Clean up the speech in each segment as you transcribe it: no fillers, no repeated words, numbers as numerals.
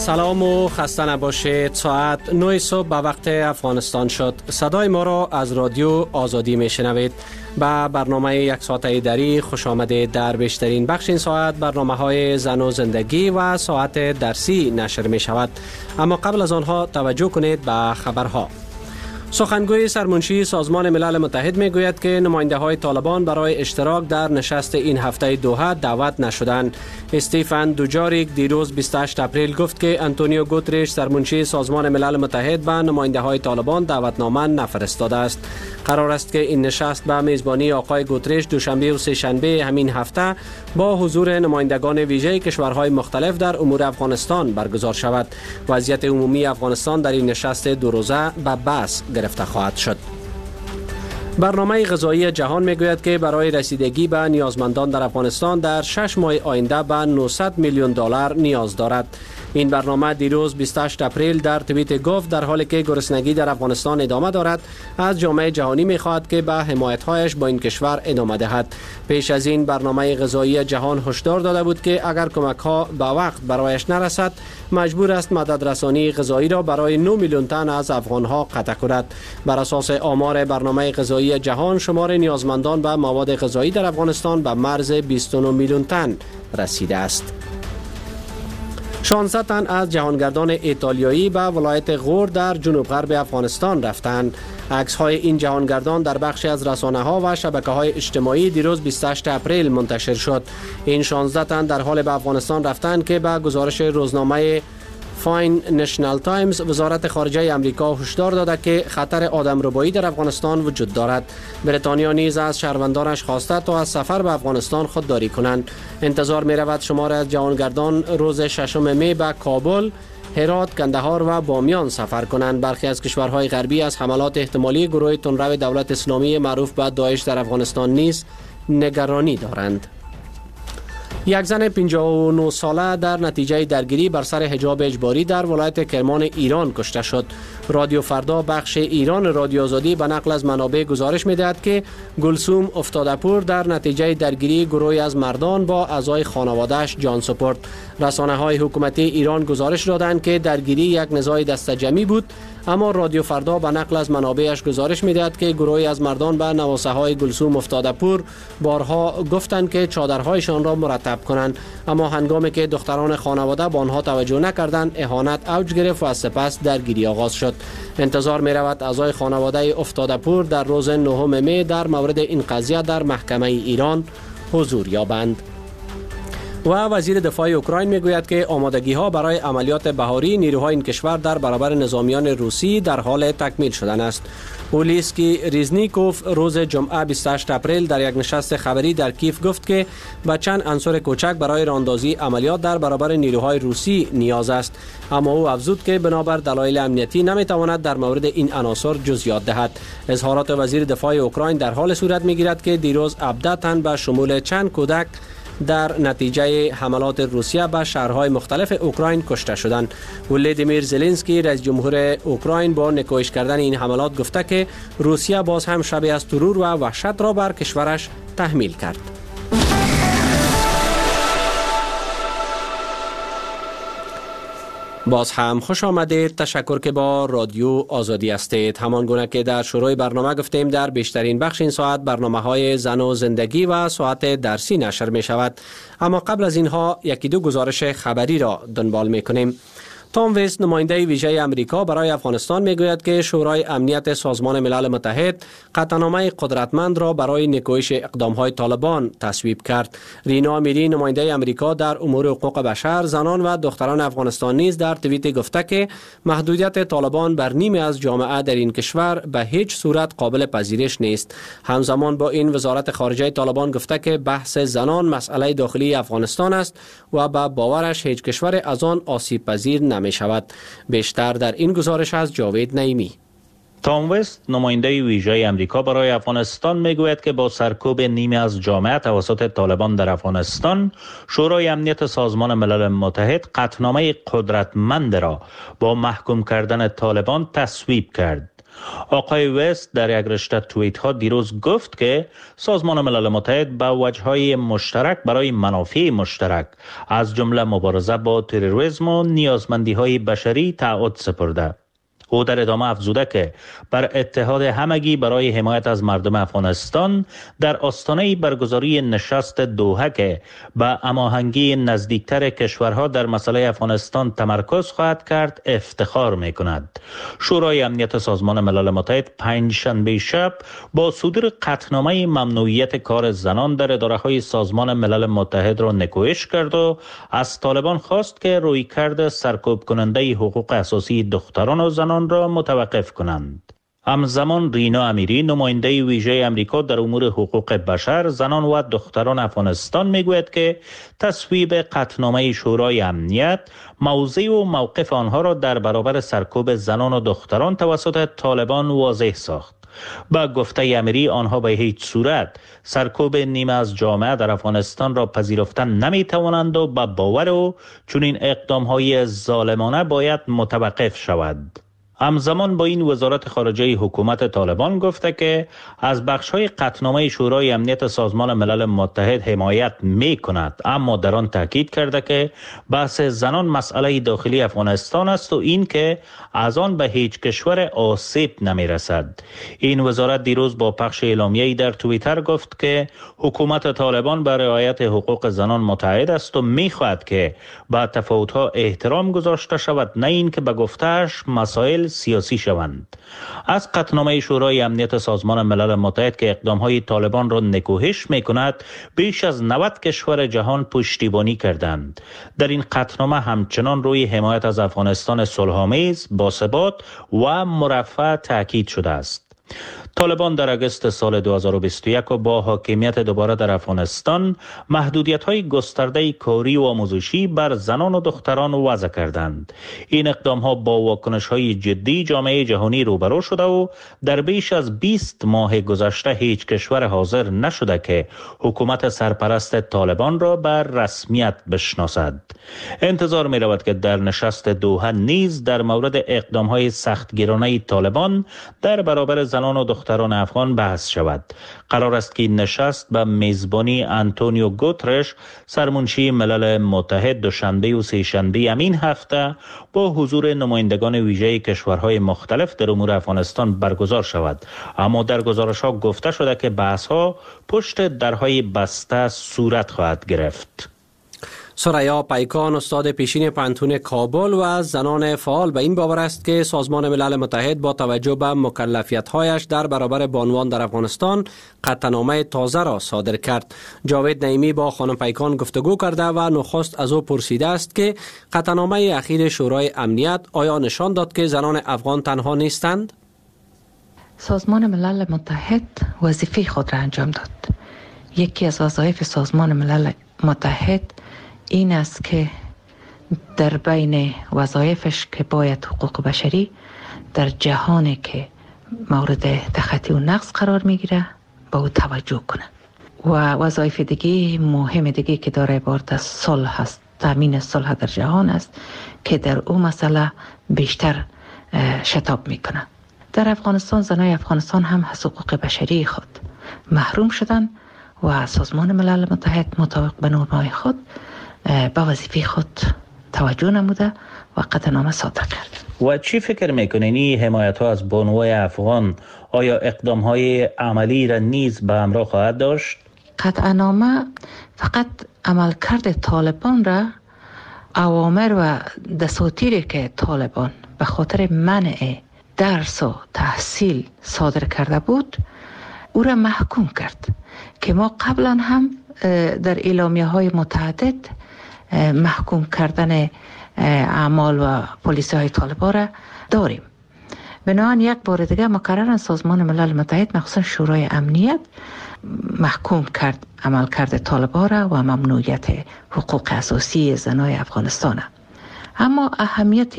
سلام و خسته نباشید. ساعت 9 صبح به وقت افغانستان شد. صدای ما را از رادیو آزادی میشنوید. به برنامه یک ساعته دری خوش آمدید. در بیشترین بخش این ساعت برنامه های زن و زندگی و ساعت درسی نشر می شود. اما قبل از آنها توجه کنید به خبرها. سخنگوی سرمنشی سازمان ملل متحد می گوید که نماینده های طالبان برای اشتراک در نشست این هفته دوحه دعوت نشدند. استیفن دوجاریک دیروز 28 اپریل گفت که انتونیو گوتریش سرمنشی سازمان ملل متحد به نماینده های طالبان دعوتنامه نفرستاده است. قرار است که این نشست به میزبانی آقای گوتریش دوشنبه و سه‌شنبه همین هفته با حضور نمایندگان ویژه کشورهای مختلف در امور افغانستان برگزار شود. وضعیت عمومی افغانستان در این نشست دو روزه به بحث گرفته خواهد شد. برنامه غذایی جهان میگوید که برای رسیدگی به نیازمندان در افغانستان در 6 ماه آینده به 900 میلیون دلار نیاز دارد. این برنامه دیروز 28 اپریل در توییت گفت در حالی که گرسنگی در افغانستان ادامه دارد، از جامعه جهانی می‌خواهد که به حمایت‌هایش با این کشور ادامه دهد. پیش از این برنامه غذایی جهان هشدار داده بود که اگر کمک‌ها به وقت برایش نرسد، مجبور است مدد رسانی غذایی را برای 9 میلیون تن از افغان‌ها قطع کند. بر اساس آمار برنامه غذایی جهان، شمار نیازمندان به مواد غذایی در افغانستان به مرز 29 میلیون تن رسیده است. 16 تن از جهانگردان ایتالیایی به ولایت غور در جنوب غرب افغانستان رفتند. عکس‌های این جهانگردان در بخشی از رسانه‌ها و شبکه‌های اجتماعی دیروز 28 اپریل منتشر شد. این 16 تن در حال به افغانستان رفتند که به گزارش روزنامه فاین نشنال تایمز وزارت خارجه امریکا هشدار داده که خطر آدمربایی در افغانستان وجود دارد. بریتانیا نیز از شهروندانش خواسته تا از سفر به افغانستان خودداری کنند. انتظار می رود شمار از جهانگردان روز 6 می به کابل، هرات، کندهار و بامیان سفر کنند. برخی از کشورهای غربی از حملات احتمالی گروه تندرو دولت اسلامی معروف به داعش در افغانستان نیز نگرانی دارند. یک زن 59 ساله در نتیجه درگیری بر سر حجاب اجباری در ولایت کرمان ایران کشته شد. رادیو فردا بخش ایران رادیو آزادی به نقل از منابع گزارش می‌دهد که گلسوم افتاده‌پور در نتیجه درگیری گروهی از مردان با اعضای خانواده‌اش جان سپرد. رسانه‌های حکومتی ایران گزارش دادند که درگیری یک نزاع دسته‌جمعی بود، اما رادیو فردا به نقل از منابعش گزارش می‌دهد که گروهی از مردان به نواسه‌های گلسوم افتاده‌پور بارها گفتند که چادرهایشان را مرتب کنند، اما هنگامی که دختران خانواده به آنها توجه نکردند، اهانت اوج گرفت و از سپس درگیری آغاز شد. انتظار می‌رود اعضای خانواده افتاده‌پور در روز 9 می در مورد این قضیه در محکمه ایران حضور یابند. و وزیر دفاع اوکراین میگوید که آمادگی‌ها برای عملیات بهاری نیروهای این کشور در برابر نظامیان روسی در حال تکمیل شدن است. اولیسکی ریزنیکوف روز جمعه 28 اپریل در یک نشست خبری در کیف گفت که به چند عنصر کوچک برای راهاندازی عملیات در برابر نیروهای روسی نیاز است، اما او افزود که بنابر دلایل امنیتی نمیتواند در مورد این عناصر جزئیات دهد. اظهارات وزیر دفاع اوکراین در حال صورت میگیرد که دیروز 17 تن به شمول چند کودک در نتیجه حملات روسیه به شهرهای مختلف اوکراین کشته شدند. ولادیمیر زلنسکی رئیس جمهور اوکراین با نکوهش کردن این حملات گفته که روسیه باز هم شبیه از ترور و وحشت را بر کشورش تحمیل کرد. باز هم خوش آمدید. تشکر که با رادیو آزادی هستید. همان گونه که در شروع برنامه گفتیم، در بیشترین بخش این ساعت برنامه‌های زن و زندگی و ساعت درسی نشر می شود. اما قبل از اینها یکی دو گزارش خبری را دنبال می کنیم. تام ویست نماینده ویژه امریکا برای افغانستان میگوید که شورای امنیت سازمان ملل متحد قطعنامه قدرتمند را برای نکوهش اقدام‌های طالبان تصویب کرد. رینا امیری نماینده امریکا در امور حقوق بشر، زنان و دختران افغانستان نیز در توییت گفته که محدودیت طالبان بر نیمی از جامعه در این کشور به هیچ صورت قابل پذیرش نیست. همزمان با این وزارت خارجه طالبان گفته که بحث زنان مسئله داخلی افغانستان است و به باورش هیچ کشور از آن آسیب پذیر می شود. بیشتر در این گزارش از جاوید نعیمی. تام وست نماینده ویژه امریکا برای افغانستان میگوید که با سرکوب نیمی از جامعه توسط طالبان در افغانستان، شورای امنیت سازمان ملل متحد قطعنامه قدرتمند را با محکوم کردن طالبان تصویب کرد. آقای وست در یک رشته توییت ها دیروز گفت که سازمان ملل متحد به وجه‌های مشترک برای منافع مشترک از جمله مبارزه با تروریسم و نیازمندی‌های بشری تعهد سپرده. او در ادامه افزوده که بر اتحاد همگی برای حمایت از مردم افغانستان در آستانه برگزاری نشست دوحه که به هماهنگی نزدیکتر کشورها در مسئله افغانستان تمرکز خواهد کرد افتخار می کند. شورای امنیت سازمان ملل متحد پنجشنبه شب با صدور قطعنامه ممنوعیت کار زنان در اداره‌های سازمان ملل متحد را نکوهش کرد و از طالبان خواست که رویکرد سرکوب کننده حقوق اساسی دختران و زنان را متوقف کنند. همزمان رینا امیری نماینده ویژه امریکا در امور حقوق بشر، زنان و دختران افغانستان میگوید که تصویب قطعنامه شورای امنیت موضع و موقف آنها را در برابر سرکوب زنان و دختران توسط طالبان واضح ساخت. با گفته امیری آنها به هیچ صورت سرکوب نیمه از جامعه در افغانستان را پذیرفتن نمی توانند و با باور او چنین اقدام‌های ظالمانه باید متوقف شود. همزمان با این وزارت خارجه حکومت طالبان گفته که از بخش‌های قطعنامه شورای امنیت سازمان ملل متحد حمایت می کند، اما در آن تاکید کرده که بحث زنان مسئله داخلی افغانستان است و این که از آن به هیچ کشور آسیب نمی رسد. این وزارت دیروز با پخش اعلامیه‌ای در توییتر گفت که حکومت طالبان به رعایت حقوق زنان متعهد است و می خواهد که به تفاوت‌ها احترام گذاشته شود، نه این که به گفته‌اش مسائل سیاسی شوند. از قطعنامه شورای امنیت سازمان ملل متحد که اقدامهای طالبان را نکوهش می کند بیش از 90 کشور جهان پشتیبانی کردند. در این قطعنامه همچنان روی حمایت از افغانستان صلح‌آمیز، باثبات و مرفه تاکید شده است. طالبان در اگست سال 2021 و با حاکمیت دوباره در افغانستان محدودیت‌های گسترده کاری و آموزشی بر زنان و دختران وضع کردند. این اقدام‌ها با واکنش‌های جدی جامعه جهانی روبرو شده و در بیش از 20 ماه گذشته هیچ کشور حاضر نشده که حکومت سرپرست طالبان را بر رسمیت بشناسد. انتظار می‌رود که در نشست دوحه نیز در مورد اقدام‌های سختگیرانه طالبان در برابر زنان و دختران افغان بحث شود. قرار است که نشست به میزبانی آنتونیو گوترش سرمنشی ملل متحد دوشنبه و سه‌شنبه همین هفته با حضور نمایندگان ویژه کشورهای مختلف در امور افغانستان برگزار شود. اما در گزارش‌ها گفته شده که بحث‌ها پشت درهای بسته صورت خواهد گرفت. ثریا پیکان، استاد پیشین پانتون کابل و زنان فعال به این باور است که سازمان ملل متحد با توجه به مکلفیت‌هایش در برابر بانوان در افغانستان قطعنامه تازه را صادر کرد. جاوید نعیمی با خانم پیکان گفتگو کرده و نخست از او پرسیده است که قطعنامه اخیر شورای امنیت آیا نشان داد که زنان افغان تنها نیستند؟ سازمان ملل متحد وظیفه خود را انجام داد. یکی از وظایف سازمان ملل متحد این است که در بین وظایفش که باید حقوق بشری در جهانی که مورد تخطی و نقض قرار میگیره با او توجه کنه. و وظایف دیگه مهم دیگه که داره عبارت از صلح است، تامین صلح در جهان است که در او مسئله بیشتر شتاب میکنه. در افغانستان زنای افغانستان هم از حقوق بشری خود محروم شدن و سازمان ملل متحد مطابق به نورم‌های خود به وظیفه خود توجه نموده و قطعنامه صادر کرد. و چی فکر میکنین این حمایت ها از بانوای افغان آیا اقدام های عملی را نیز به همراه خواهد داشت؟ قطعنامه فقط عملکرد طالبان را، اوامر و دساتیری که طالبان به خاطر منع درس و تحصیل صادر کرده بود او را محکوم کرد که ما قبلا هم در اعلامیه های متعدد محکوم کردن اعمال و پلیسی های طالبان را داریم. بنابراین یک بار دیگه مکررن سازمان ملل متحد مخصوصا شورای امنیت محکوم کرد عملکرد طالبان را و ممنوعیت حقوق اساسی زنای افغانستان. اما اهمیت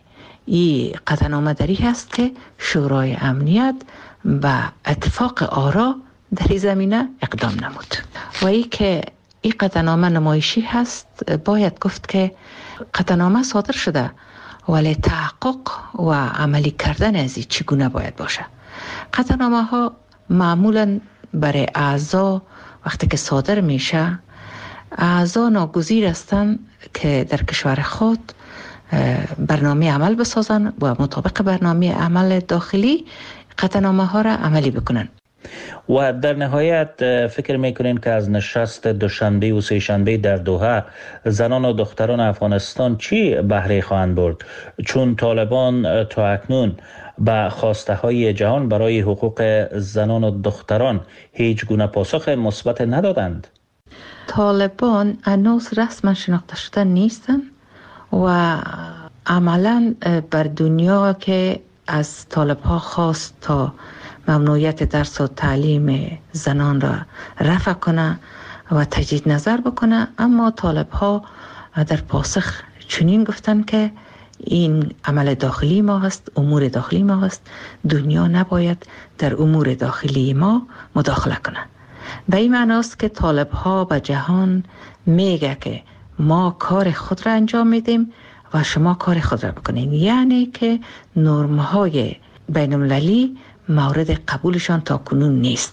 این قطعنامه دری هست که شورای امنیت به اتفاق آرا در این زمینه اقدام نمود و ای که این قطعنامه نمایشی هست. باید گفت که قطعنامه صادر شده ولی تحقق و عملی کردن از این چگونه باید باشه. قطعنامه ها معمولا برای اعضا وقتی که صادر میشه، اعضا ناگزیر هستند که در کشور خود برنامه عمل بسازن و مطابق برنامه عمل داخلی قطعنامه ها را عملی بکنن. و در نهایت فکر میکنین که از نشست دوشنبه و سه‌شنبه در دوحه زنان و دختران افغانستان چی بهره خواهند برد؟ چون طالبان تا اکنون به خواسته های جهان برای حقوق زنان و دختران هیچ گونه پاسخ مثبت ندادند. طالبان هنوز رسما شناخته شده نیستند و عملا بر دنیا که از طالب ها خواست تا ممنوعیت درس و تعلیم زنان را رفع کنه و تجدید نظر بکنه، اما طالب ها در پاسخ چنین گفتن که این عمل داخلی ما هست، امور داخلی ما هست، دنیا نباید در امور داخلی ما مداخله کنه. به این معناست که طالب ها به جهان میگه که ما کار خود را انجام میدیم و شما کار خود را بکنین، یعنی که نرم های بین المللی مورد قبولشان تا کنون نیست.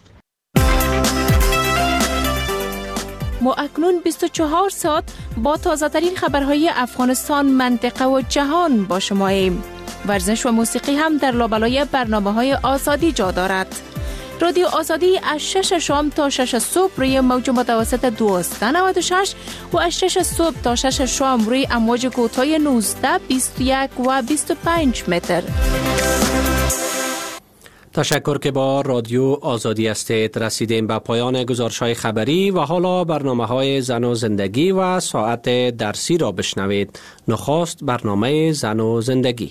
ما اکنون 24 ساعت با تازه ترین خبرهای افغانستان، منطقه و جهان با شماییم. ورزش و موسیقی هم در لابلای برنامه‌های آزادی جا دارد. رادیو آزادی از 6 شام تا 6 صبح روی موج متوسط 1296 و از 6 صبح تا 6 شام روی امواج کوتاه 19، 21 و 25 متر. تشکر که با رادیو آزادی هستید. رسیدیم به پایان گزارش‌های خبری و حالا برنامه‌های زن و زندگی و ساعت درسی را بشنوید. نخست برنامه زن و زندگی.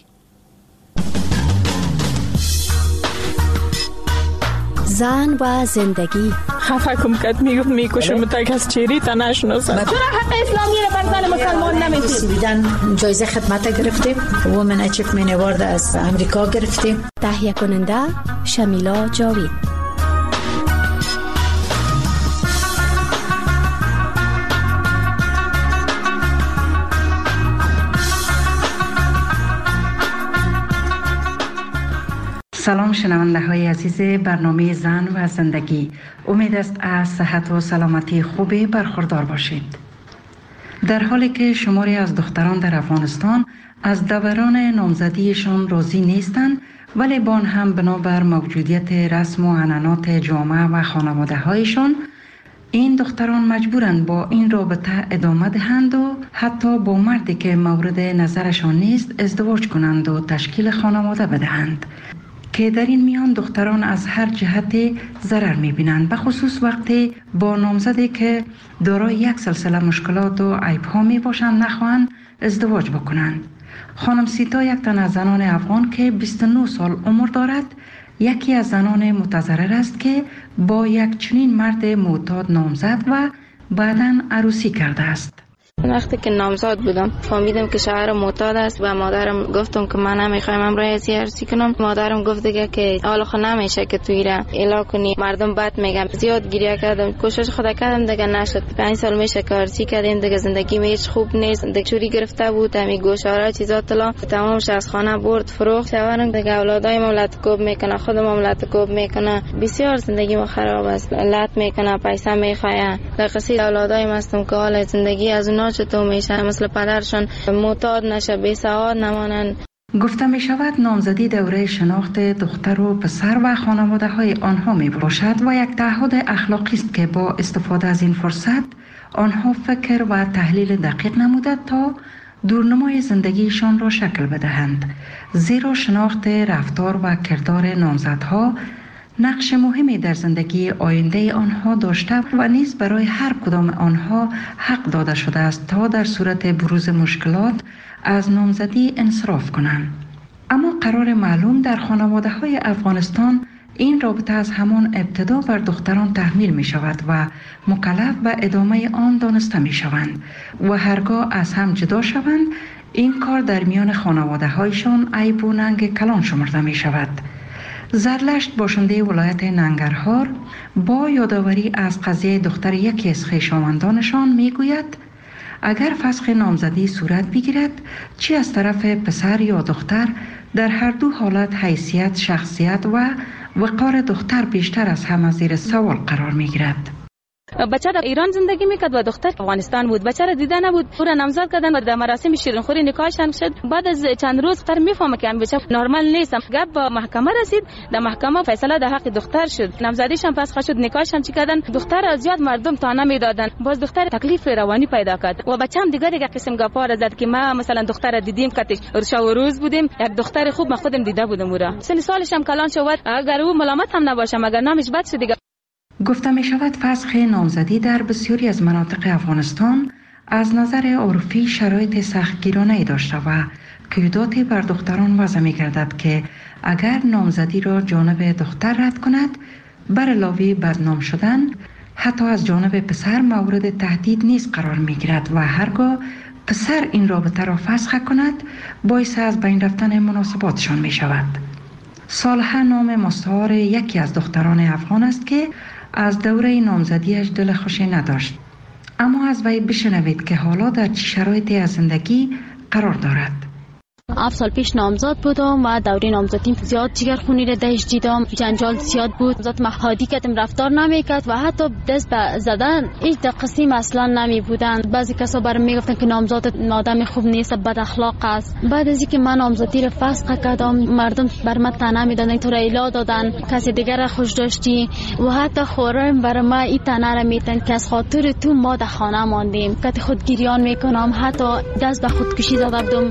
زن و زندگی. خفه کم کت میکشم تا کس چیری تا نشناسد. چرا حق اسلامی را بر زن مسلمان نمیدید؟ سویدن جایزه خدمت گرفتیم، وومن اچیومنت اوارد از امریکا گرفتیم. تهیه کننده شمیلا جاوید. سلام شنونده های عزیز برنامه زن و زندگی، امید است از صحت و سلامتی خوبی برخوردار باشید. در حالی که شماری از دختران در افغانستان از دوران نامزدیشان راضی نیستند، ولی با آن هم بنابر موجودیت رسم و عنعنات جامعه و خانواده هایشان، این دختران مجبورند با این رابطه ادامه دهند و حتی با مردی که مورد نظرشان نیست ازدواج کنند و تشکیل خانواده بدهند، که در این میان دختران از هر جهت ضرر می‌بینند، به خصوص وقتی با نامزدی که دارای یک سلسله مشکلات و عیب‌ها میباشند نخواهند ازدواج بکنند. خانم سیتا یک تن از زنان افغان که 29 سال عمر دارد، یکی از زنان متضرر است که با یک چنین مرد معتاد نامزد و بعداً عروسی کرده است. وقتی که نامزد بودم فهمیدم که شوهر معتاد است و مادرم گفتم که من نمیخوایم امروز عروسی کنم. مادرم گفت دیگه که حالا خود نمیشه که توی را اعلام کنی، مردم بد میگن. زیاد گریه کردم، کوشش خود کردم دیگه نشد. 5 سال میشه که عروسی کردیم دیگه، زندگی هیچ خوب نیست. دیگه چوری گرفته بود، همین گوشواره چیزا طلا تمامش از خانه برد فروخت. شوهرم دیگه اولادای مملت کوب میکنه، خود مملت کوب میکنه، بسیار زندگی ما خراب است. لط میکنه، پیسه میخواه. در قصه اولادای مستم که حال زندگی از اونها چطور میشه، مثل پدرشان معتاد نشه، بی سواد نمانن. گفته می شود نامزدی دوره شناخت دختر و پسر و خانواده های آنها می باشد و یک تعهد اخلاقی است که با استفاده از این فرصت آنها فکر و تحلیل دقیق نموده تا دورنمای زندگیشان را شکل بدهند، زیرا شناخت رفتار و کردار نامزدها نقش مهمی در زندگی آینده آنها داشته و نیز برای هر کدام آنها حق داده شده است تا در صورت بروز مشکلات از نامزدی انصراف کنند. اما قرار معلوم در خانواده های افغانستان این رابطه از همان ابتدا بر دختران تحمیل می شود و مکلف به ادامه آن دانسته می شوند و هرگاه از هم جدا شوند این کار در میان خانواده هایشان عیب و ننگ کلان شمرده می شود. زرلشت باشنده ولایت ننگرهار با یادآوری از قضیه دختر یکی از خویشاوندانشان میگوید اگر فسخ نامزدی صورت بگیرد، چی از طرف پسر یا دختر، در هر دو حالت حیثیت، شخصیت و وقار دختر بیشتر از همه زیر سوال قرار می گیرد. بچه در ایران زندگی میکرد و دختر افغانستان بود. بچه را دیده نبود، او را نامزد کردن و در مراسم شیرینخوری نکاحشان شد. بعد از چند روز دختر میفهمه که بچه نرمال نیست. گپ به محکمه رسید، در محکمه فیصله در حق دختر شد. نامزدیشان فسخ شد، نکاحشان چی کردن، دختر زیاد مردم تانه میدادن. باز دختر تکلیف روانی پیدا کرد و بچه هم دیگه قسم گپا را زد که ما مثلا دختر را دیدیم کاتش شب و روز بودیم، یک دختر خوب ما خودم دیده بودم. او را سن سالش هم کلان شد، اگر او ملامت هم نباشه مگر نامش بد شد دیگه. گفته می شود فسخ نامزدی در بسیاری از مناطق افغانستان از نظر عرفی شرایط سختگیرانه‌ای داشته و قیوداتی بر دختران وضع می گردد که اگر نامزدی را جانب دختر رد کند، بر علاوه بدنام شدن حتی از جانب پسر مورد تهدید نیز قرار می گیرد و هرگاه پسر این رابطه را فسخ کند باعث از بین رفتن مناسباتشان می شود. صالحه نام مستعار یکی از دختران افغان است که از دوره نامزدیش دل خوشی نداشت، اما از وی بشنوید که حالا در چه شرایطی از زندگی قرار دارد. 7 سال پیش نامزد بودم و دوره نامزدیم زیاد جگرخونی را درش دیدم، جنجال زیاد بود، ذات محادی کردم رفتار نمیکرد و حتی دست به زدن هیچ قسم اصلا نمی بودن. بعضی کسا برام میگفتن که نامزد آدم خوب نیست، بد اخلاق است. بعد از اینکه من نامزدی را فسخ کردم، مردم بر من طعنه میدادن، تو را ایلا دادن، کسی دیگر را خوش داشتی و حتی خورم بر ما این طعنه را میدن که از خاطر تو ما در خانه ماندیم، که خودگیریان میکنم، حتی دست به خودکشی زدم.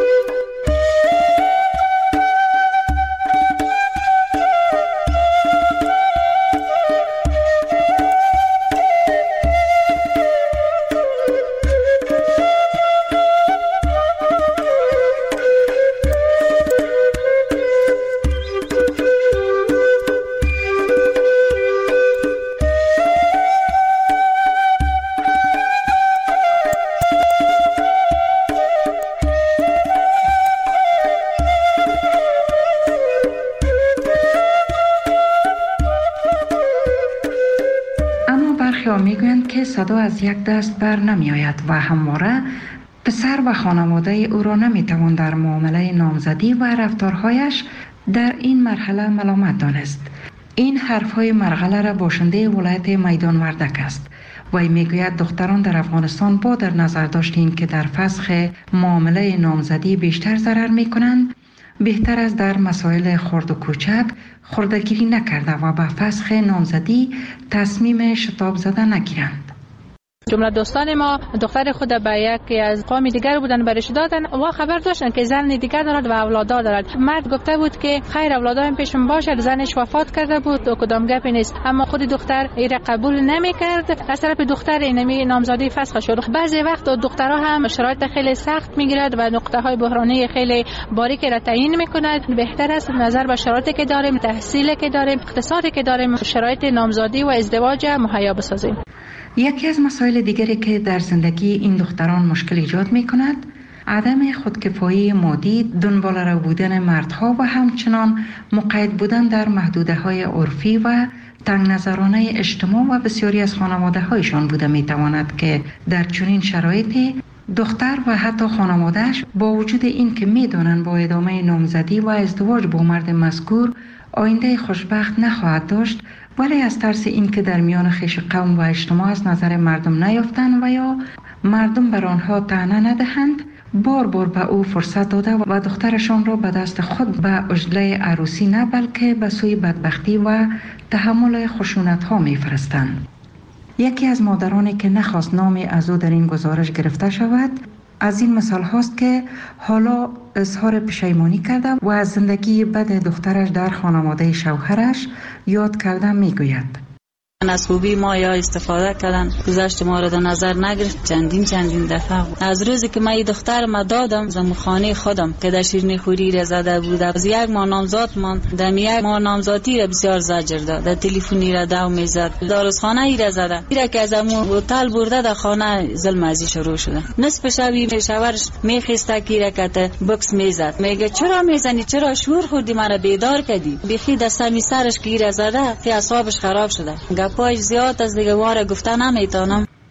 میگویند که صدا از یک دست بر نمی آید و همواره پسر و خانواده او را نمی توان در معامله نامزدی و رفتارهایش در این مرحله ملامت دانست. این حرفهای مرغله را باشنده ولایت میدان وردک است و میگوید دختران در افغانستان با در نظر داشتین که در فسخ معامله نامزدی بیشتر ضرر می کنند، بهتر است در مسائل خرد و کوچک خردگیری نکرده و به فسخ نامزدی تصمیم شتاب زده نگیرند. جمله دوستان ما دختر خود به یکی از قوم دیگر بودن برش دادن و خبر داشتن که زن دیگر دارد و اولادا دارد. مرد گفته بود که خیر اولادایم پیشم باشه، زنش وفات کرده بود و کدام گپی نیست، اما خود دختر این قبول نمیکرد. از طرف دختر اینمی نامزدی فسخ شد. بعضی وقت دخترها هم شرایط خیلی سخت میگیرد و نقطه های بحرانی خیلی باریک را تعیین میکند. بهتر است نظر به شرایطی که داریم، تحصیلی که داریم، اقتصادی که داریم، شرایط نامزدی و ازدواج مهیا بسازیم. یکی از مسائل دیگری که در زندگی این دختران مشکل ایجاد می کند عدم خودکفایی مادی، دنبال رو بودن مردها و همچنان مقید بودن در محدوده های عرفی و تنگ نظرانه اجتماع و بسیاری از خانواده هایشان بوده می تواند که در چنین شرایطی دختر و حتی خانوادهش با وجود این که می دانند با ادامه نامزدی و ازدواج با مرد مذکور آینده خوشبخت نخواهد داشت، ولی از ترس این که در میان خویش قوم و اجتماع از نظر مردم نیافتند و یا مردم بر آنها طعنه ندهند، بار بار به او فرصت داده و دخترشان را به دست خود به عجله عروسی نه بلکه به سوی بدبختی و تحمل خشونت ها می فرستند. یکی از مادرانی که نخواست نامی از او در این گزارش گرفته شود از این مثال هاست که حالا اظهار پشیمانی کرده و از زندگی بد دخترش در خانواده شوهرش یاد کرده می گوید. از خوبی ما یا استفاده کردن، گذشت ما را در نظر نگرفت. چندین دفعه از روزی که من این دختر ما دادم زمو خانه خودم که در شیرینی خوری را زده بود، از یک ماه نامزاد من در یک ماه نامزادی را بسیار زجر داد، در تلفنی را دو میزد، داروخانه ای را زده، ایرا که از امو هتل برده در خانه ظلم ازی شروع شده. نصف شبی شوهرش میخسته که رکت بکس میزد، میگه چرا میزنی، چرا شور خوردی، مرا بیدار کردی. بخی دستمی سرش که را زده که اعصابش خراب شده. پایش زیاد از دیگه واره گفته نمیتونم.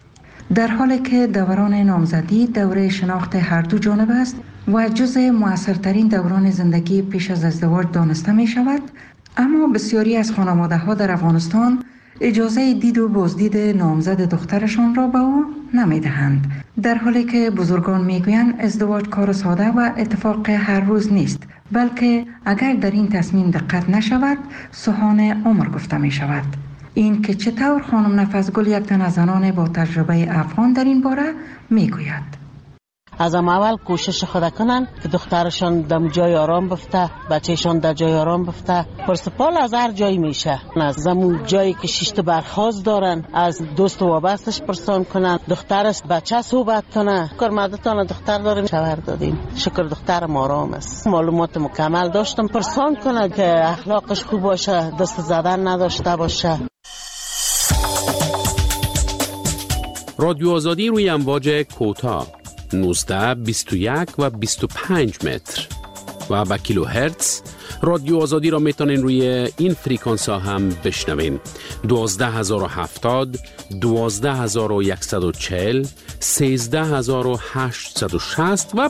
در حالی که دوران نامزدی دوره شناخت هر دو جانب است و جزء مؤثرترین دوران زندگی پیش از ازدواج دانسته می شود، اما بسیاری از خانواده ها در افغانستان اجازه دید و بازدید نامزد دخترشان را به او نمی دهند، در حالی که بزرگان می گویند ازدواج کار ساده و اتفاق هر روز نیست، بلکه اگر در این تصمیم دقت نشود سوهان عمر گفته می شود. این که چطور خانم نفسگل، یک تن از زنان با تجربه افغان در این باره می گوید. از اول کوشش خود کنن که دخترشان در جای آرام بفته، بچهشان در جای آرام بفته. پرسپال از هر جایی میشه، از زمون جایی که شیشت برخواست دارن از دوست و وابستش پرسان کنن، دخترش بچه صحبت کنه. کارمدتان دختر داریم، شوهر دادیم، شکر دخترم آرام است، معلومات مکمل داشتم، پرسان کنه که اخلاقش خوب باشه، دست زدن نداشته باشه. رادیو آزادی روی امواج کوتاه 19، 21 و 25 متر و با کیلو هرتز. رادیو آزادی را میتونین روی این فریکانس ها هم بشنوین: 12070، 12140، 13860 و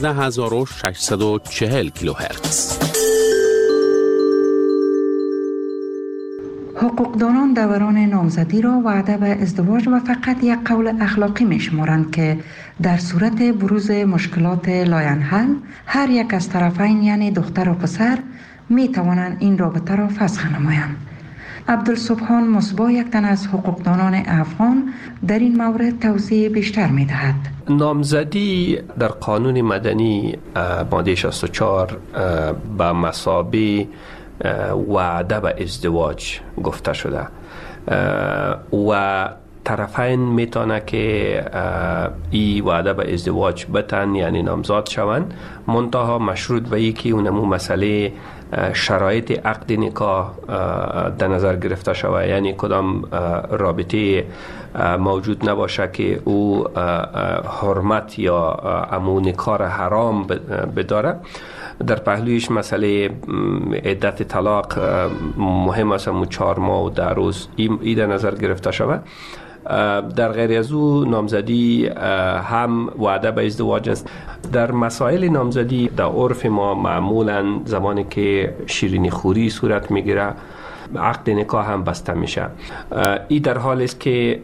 15640 کیلو هرتز. حقوقدانان دوران نامزدی را وعده به ازدواج و فقط یک قول اخلاقی می شمارند که در صورت بروز مشکلات لاینحل هر یک از طرفین یعنی دختر و پسر می توانند این رابطه را فسخ نمایند. عبدالسبحان مصباح، یک تن از حقوقدانان افغان، در این مورد توضیح بیشتر می دهد. نامزدی در قانون مدنی ماده 64 به مثابه وعده به ازدواج گفته شده و طرفین میتونه که ای وعده به ازدواج بتن، یعنی نامزاد شوند، منتها مشروط به ای که اونمو مسئله شرایط عقد نکاح در نظر گرفته شود، یعنی کدام رابطه موجود نباشه که او حرمت یا امو نکاح حرام بداره. در پهلویش مسئله عدت طلاق مهم است، 4 ماه و 10 روز ای در نظر گرفته شود. در غیر از او نامزدی هم وعده به ازدواج است. در مسائل نامزدی در عرف ما معمولا زمانی که شیرینی خوری صورت میگیره عقد نکاح هم بسته میشه. ای در حال است که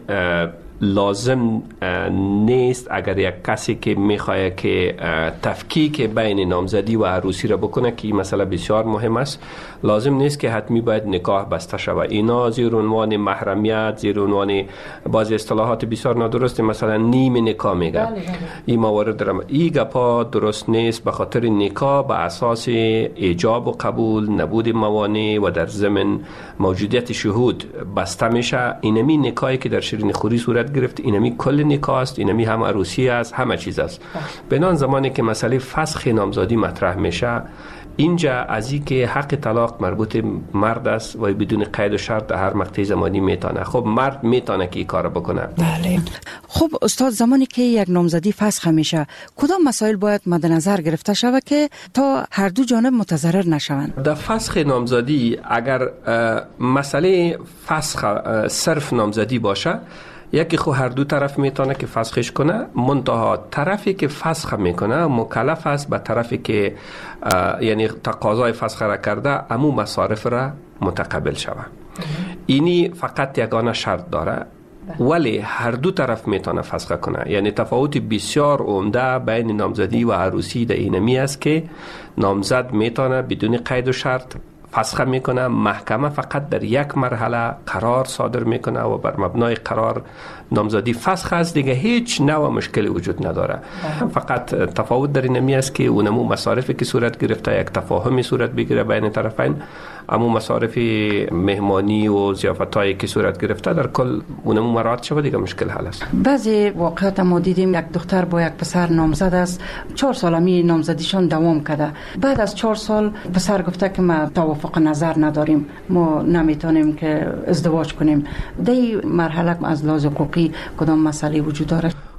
لازم نیست اگر یک کسی که میخواد که تفکیک بین نامزدی و عروسی را بکنه، که این مسئله بسیار مهم است، لازم نیست که حتمی باید نکاح بسته شود. اینا زیر عنوان محرمیت، زیر عنوان بعضی اصطلاحات بسیار نادرست، مثلا نیم نکاح میگه. این موارد درم این گپا درست نیست، به خاطر نکاح به اساس ایجاب و قبول، نبود موانع و در ضمن موجودیت شهود بسته میشه. اینمی نکاحی که در شیرین خوری صورت گرفت، اینمی کل نکاح است، اینمی هم عروسی است، همه چیز است. بنان زمانی که مسئله فسخ نامزدی مطرح میشه، اینجا از این که حق طلاق مربوط مرد است و بدون قید و شرط در هر مقطع زمانی میتونه. خب مرد میتونه که این کار بکنه. بله. خب استاد، زمانی که یک نامزدی فسخ میشه، کدام مسائل باید مد نظر گرفته شود که تا هر دو جانب متضرر نشوند؟ در فسخ نامزدی اگر مسئله فسخ صرف نامزدی باشه، یکی خو هر دو طرف میتونه که فسخش کنه، منتها طرفی که فسخ میکنه مکلف است به طرفی که یعنی تقاضای فسخ را کرده امو مصارف را متقبل شوه. اینی فقط یگانه شرط داره، ولی هر دو طرف میتونه فسخ کنه. یعنی تفاوت بسیار عمده بین نامزدی و عروسی در اینمی است که نامزد میتونه بدون قید و شرط فسخ میکنه، محکمه فقط در یک مرحله قرار صادر میکنه و بر مبنای قرار نامزدی فسخ است، دیگه هیچ نوع مشکلی وجود نداره. فقط تفاوت در اینمی است که اونمو مصارفی که صورت گرفته یک تفاهمی صورت بگیره بین طرفین، اما مصارف مهمانی و ضیافتایی که صورت گرفته در کل اونمو مراعات شود، دیگه مشکل حل است. بعضی واقعات ما دیدیم یک دختر با یک پسر نامزد است، 4 سال همی نامزدیشون دوام کرده. بعد از 4 سال پسر گفته که ما توافق نظر نداریم، ما نمیتونیم که ازدواج کنیم. در این مرحله از لحاظ حقوقی کدام مسئله وجود داره؟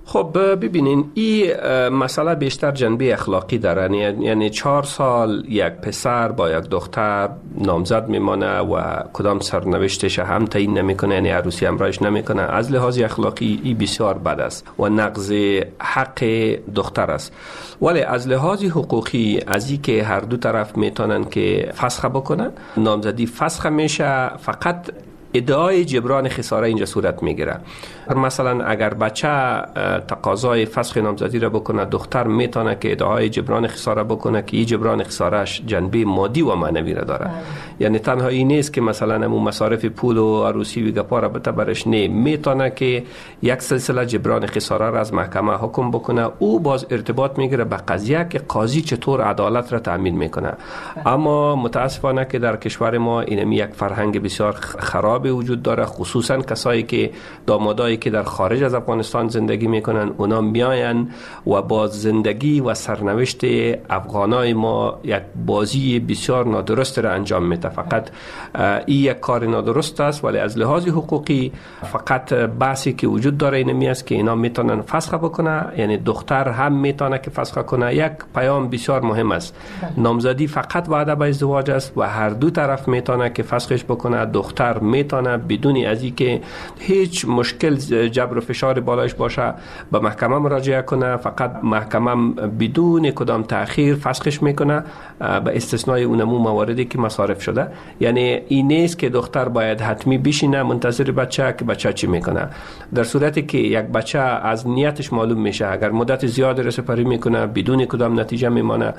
خب ببینین این مسئله بیشتر جنبه اخلاقی داره، یعنی 4 سال یک پسر با یک دختر نامزد میمانه و کدام سرنوشتش هم تعیین نمیکنه، یعنی عروسی همراهش نمیکنه. از لحاظ اخلاقی این بسیار بد است و نقض حق دختر است. ولی از لحاظ حقوقی از این که هر دو طرف میتونن که فسخ بکنن، نامزدی فسخ میشه، فقط ادعای جبران خساره اینجا صورت میگیره. مثلا اگر بچه تقاضای فسخ نامزدی را بکنه، دختر میتونه که ادعای جبران خساره بکنه که این جبران خسارهش جنبه مادی و معنوی را داره. یعنی تنها این نیست که مثلا همون مصارف پول و عروسی و گپا را بته برش، نه، میتونه که یک سلسله جبران خساره را از محکمه حکم بکنه. او باز ارتباط میگیره به قضیه که قاضی چطور عدالت را تامین میکنه. اما متاسفانه که در کشور ما این یک فرهنگ بسیار خراب وجود داره، خصوصا کسایی که دامادایی که در خارج از افغانستان زندگی میکنن، اونا میاین و با زندگی و سرنوشت افغانای ما یک بازی بسیار نادرست را انجام میده. فقط این یک کار نادرست است، ولی از لحاظ حقوقی فقط بحثی که وجود داره اینمی است که اینا میتونن فسخ بکنه، یعنی دختر هم میتونه که فسخ کنه. یک پیام بسیار مهم است، نامزدی فقط وعده به ازدواج است و هر دو طرف میتونه که فسخش بکنه. دختر میتونه بدون از اینکه هیچ مشکل جبر و فشار بالایش باشه به محکمه مراجعه کنه، فقط محکمه بدون کدام تأخیر فسخش میکنه به استثنای اونمو مواردی که مصارف شده. یعنی این نیست که دختر باید حتمی بشینه منتظر بچه که بچه چی میکنه. در صورتی که یک بچه از نیتش معلوم میشه، اگر مدت زیاد رسپری میکنه بدون کدام نتیجه میمانه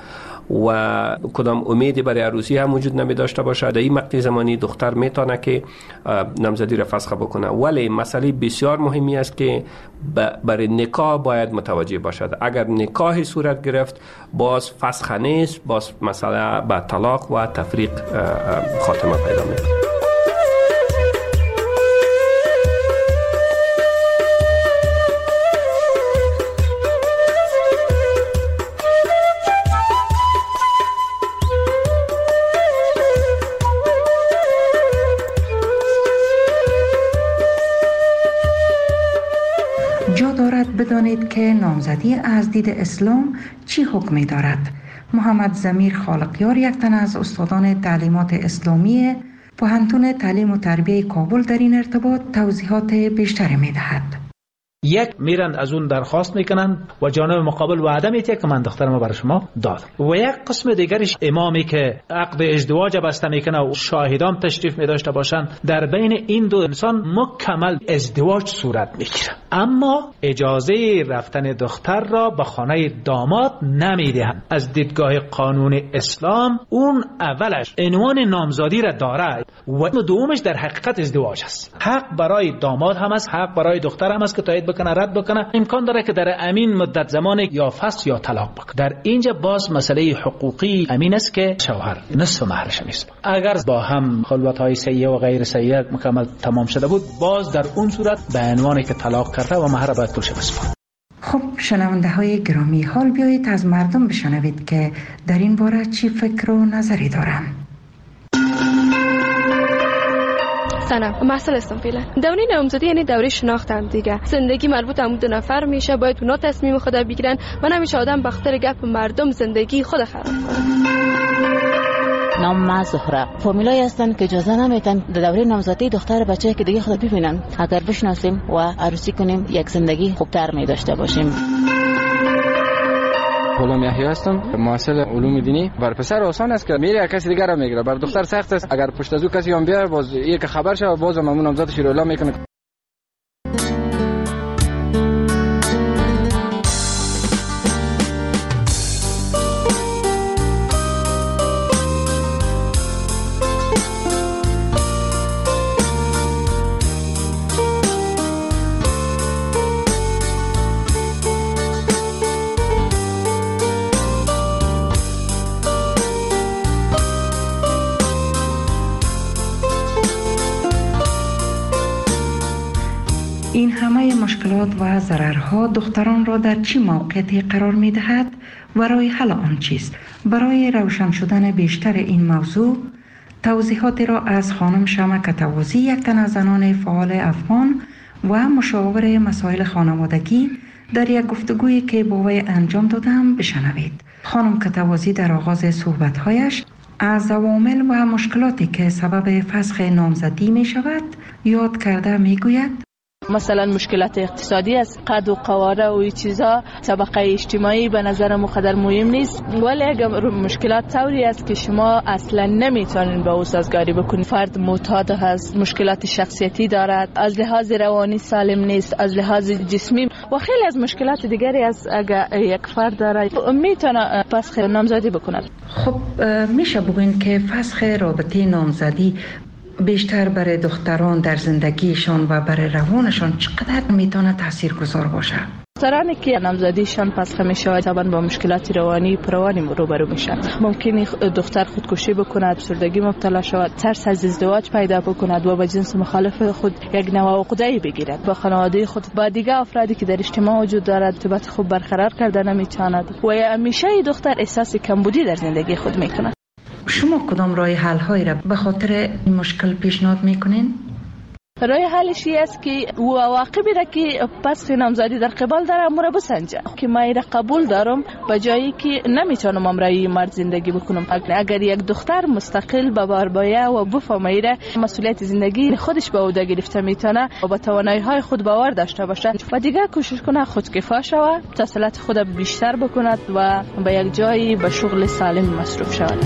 و کدام امیدی برای عروسی هم وجود نمی داشته باشه، در این مقطع زمانی دختر میتونه که نامزدی را فسخ بکنه. ولی مسئله بسیار مهمی است که برای نکاح باید متوجه باشد. اگر نکاح صورت گرفت باز فسخ نیست، باز مسئله به طلاق و تفریق خاتمه پیدا میکنه. بدانید که نامزدی از دید اسلام چی حکمی دارد. محمد ضمیر خالقیار، یک تن از استادان تعلیمات اسلامی پوهنتون تعلیم و تربیه کابل، در این ارتباط توضیحات بیشتری می دهد. یک میرن از اون درخواست میکنن و جانب مقابل وعده میده که من دخترمو برای شما دادم، و یک قسم دیگرش امامی که عقد ازدواج بسته میکنه و شاهدان تشریف میداشته باشن، در بین این دو انسان مکمل ازدواج صورت میگیره، اما اجازه رفتن دختر را به خانه داماد نمیدهند. از دیدگاه قانون اسلام اون اولش عنوان نامزادی را داره و دومش در حقیقت ازدواج است. حق برای داماد هم است، حق برای دختر هم است که تایید بکنه رد بکنه. امکان داره که در امین مدت زمان یا فسخ یا طلاق بکنه. در اینجا باز مسئله حقوقی امین است که شوهر نصف مهرش نیست. اگر با هم خلوت‌های سیئه و غیر سیئه مکمل تمام شده بود، باز در اون صورت به عنوانی که طلاق کرده و مهر باید پولش بسپاره. خب شنونده های گرامی، حال بیایید از مردم بشنوید که در این باره چی فکر و نظری دارند. سلام، محصل هستم فعلا. دوره نامزدی یعنی دوره شناخت هم دیگه. زندگی مربوط هم دو نفر میشه، باید اونا تصمیم خود بگیرن و نمیشه آدم به خاطر گپ مردم زندگی خود خراب کنه. نام ما زهره. فامیلایی هستن که اجازه نمیدن در دوره نامزدی دختر بچه که دیگه خود ببینن. اگر بشناسیم و عروسی کنیم یک زندگی خوبتر می داشته باشیم. غلام یحیی هستم، محصل علوم دینی. بر پسر آسان است که میره کسی دیگر را میگیره، بر دختر سخت است. اگر پشت از او کسی هم بیاره باز یک خبر شه، باز همون نامزدش رو اعلام میکنه. این همه مشکلات و ضررها دختران را در چه موقعیتی قرار می دهد و راه حل آن چیست؟ برای روشن شدن بیشتر این موضوع توضیحاتی را از خانم شمک توازی، یک تن از زنان فعال افغان و مشاور مسائل خانوادگی در یک گفتگویی که با وی انجام دادم بشنوید. خانم کتوازی در آغاز صحبت‌هایش از عوامل و مشکلاتی که سبب فسخ نامزدی می شود یاد کرده می گوید مثلا مشکلات اقتصادی است، قد و قواره و این چیزا طبقه اجتماعی به نظر مقدر مهم نیست، ولی اگر مشکلات طوری است که شما اصلا نمیتونین با او سازگاری بکنید. فرد معتاد هست، مشکلات شخصیتی دارد، از لحاظ روانی سالم نیست، از لحاظ جسمی و خیلی از مشکلات دیگری است. اگر یک فرد دارد میتونه فسخ نامزدی بکند. خب میشه بگوین که فسخ رابطه نامزدی بیشتر برای دختران در زندگیشان و برای روانشان چقدر میتونه تاثیرگذار باشه؟ دخترانی که نامزدیشان فسخ میشه طبعا با مشکلات روانی روبرو میشن. ممکنه دختر خودکشی بکند، افسردگی مبتلا شود، ترس از ازدواج پیدا بکند و با جنس مخالف خود یک نوع عقده‌ای بگیرد. با خانواده خود، با دیگه افرادی که در اجتماع وجود دارد ارتباط خوب برقرار کرده نمیتواند و همیشه دختر احساس کمبودی در زندگی خود میکند. شما کدام راه حل هایی را به خاطر این مشکل پیشنهاد میکنین؟ راه حلش است که عواقبی را که پس نامزدی در قبال داره امور بسنجه که من را قبول دارم به جایی که نمیتونم امرای مرد زندگی بکنم. اگر یک دختر مستقل به بار بایه و بفهمه مسئولیت زندگی خودش به عهده گرفته میتونه و با توانایی های خود باور داشته باشه و دیگه کوشش کنه خودکفا شود، تحصیلات خود بیشتر بکند و به یک جایی به شغل سالم مصروف شود.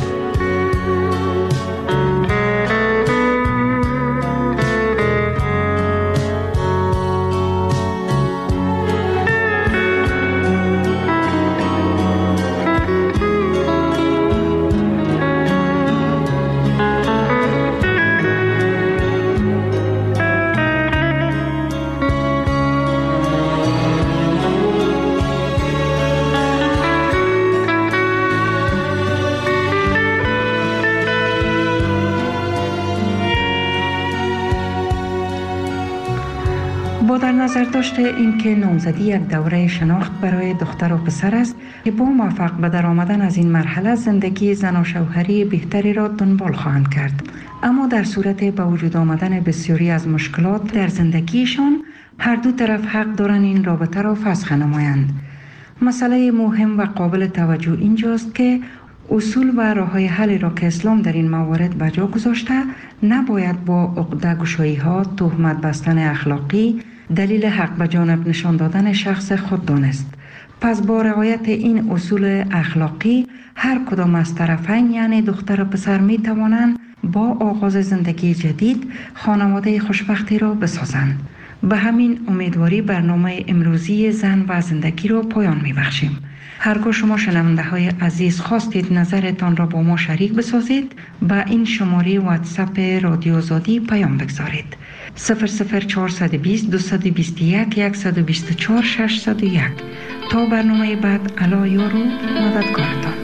با در نظر داشته اینکه نامزدی یک دوره شناخت برای دختر و پسر است که با موفق به در آمدن از این مرحله زندگی زن و شوهری بهتری را دنبال خواهند کرد، اما در صورت به وجود آمدن بسیاری از مشکلات در زندگیشان هر دو طرف حق دارند این رابطه را فسخ نمایند. مسئله مهم و قابل توجه اینجاست که اصول و راه‌های حل را که اسلام در این موارد به جا گذاشته نباید با عقده‌گشایی‌ها، تهمت بستن اخلاقی دلیل حق به جانب نشان دادن شخص خود دانست. پس با رعایت این اصول اخلاقی هر کدام از طرفین یعنی دختر و پسر می توانند با آغاز زندگی جدید خانواده خوشبختی را بسازند. به همین امیدواری برنامه امروزی زن و زندگی را پایان می بخشیم. هرگاه شما شنونده های عزیز خواستید نظرتان را با ما شریک بسازید به این شماره واتساپ رادیو آزادی پیام بگذارید 00420 221 124 601. تا برنامه بعد الا یارو مددکارتان.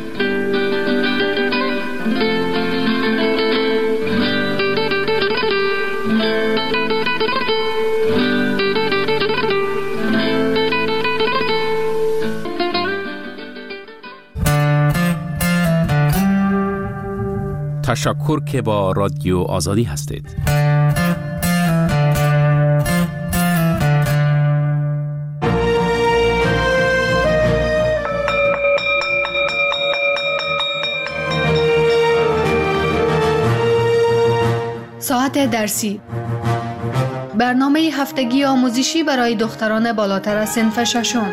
تشکر که با رادیو آزادی هستید. ساعت درسی، برنامه هفتگی آموزشی برای دختران بالاتر از صنف ششم.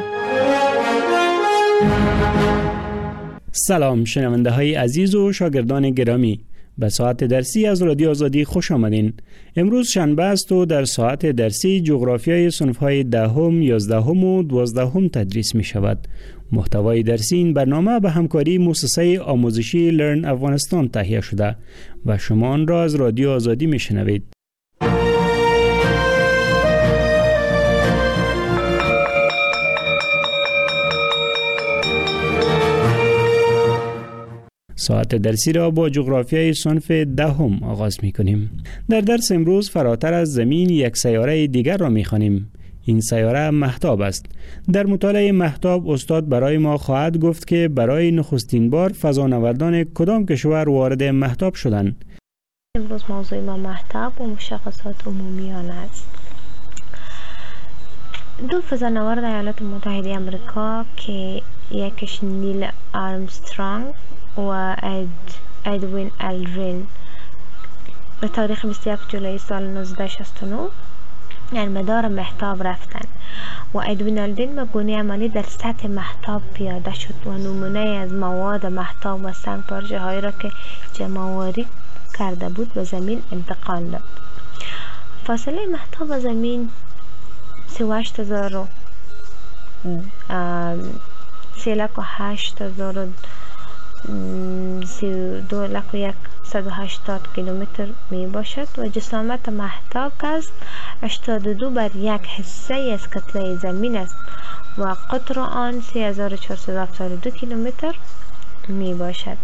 سلام شنونده های عزیز و شاگردان گرامی، به ساعت درسی از رادیو آزادی خوش آمدین. امروز شنبه است و در ساعت درسی جغرافیای صنف های 10، 11 و 12 تدریس می شود. محتوای درسی این برنامه به همکاری مؤسسه آموزشی لرن افغانستان تهیه شده و شما آن را از رادیو آزادی می شنوید. ساعت درسی را با جغرافیای صنف 10 آغاز می کنیم. در درس امروز فراتر از زمین یک سیاره دیگر را می خوانیم. این سیاره مهتاب است. در مطالعه مهتاب استاد برای ما خواهد گفت که برای نخستین بار فضانوردان کدام کشور وارد مهتاب شدند. امروز موضوع ما مهتاب و مشخصات عمومیان است. دو فضانورد ایالات متحده آمریکا که یکیش نیل آرمسترانگ و ادوین آلدرین به تاریخ 21 جولای سال 1969 در مدار مهتاب رفتند و ادوین آلدرین به گونه عملی در سطح مهتاب پیاده شد و نمونه از مواد مهتاب و سنگ پارچه هایی را که جمع‌آوری کرده بود به زمین انتقال داد. فاصله مهتاب و زمین 3,08,180 کیلومتر می باشد و جسامت مهتاب که است 82 بر 1 حصه از کتله زمین است و قطر آن 3472 کیلومتر می باشد.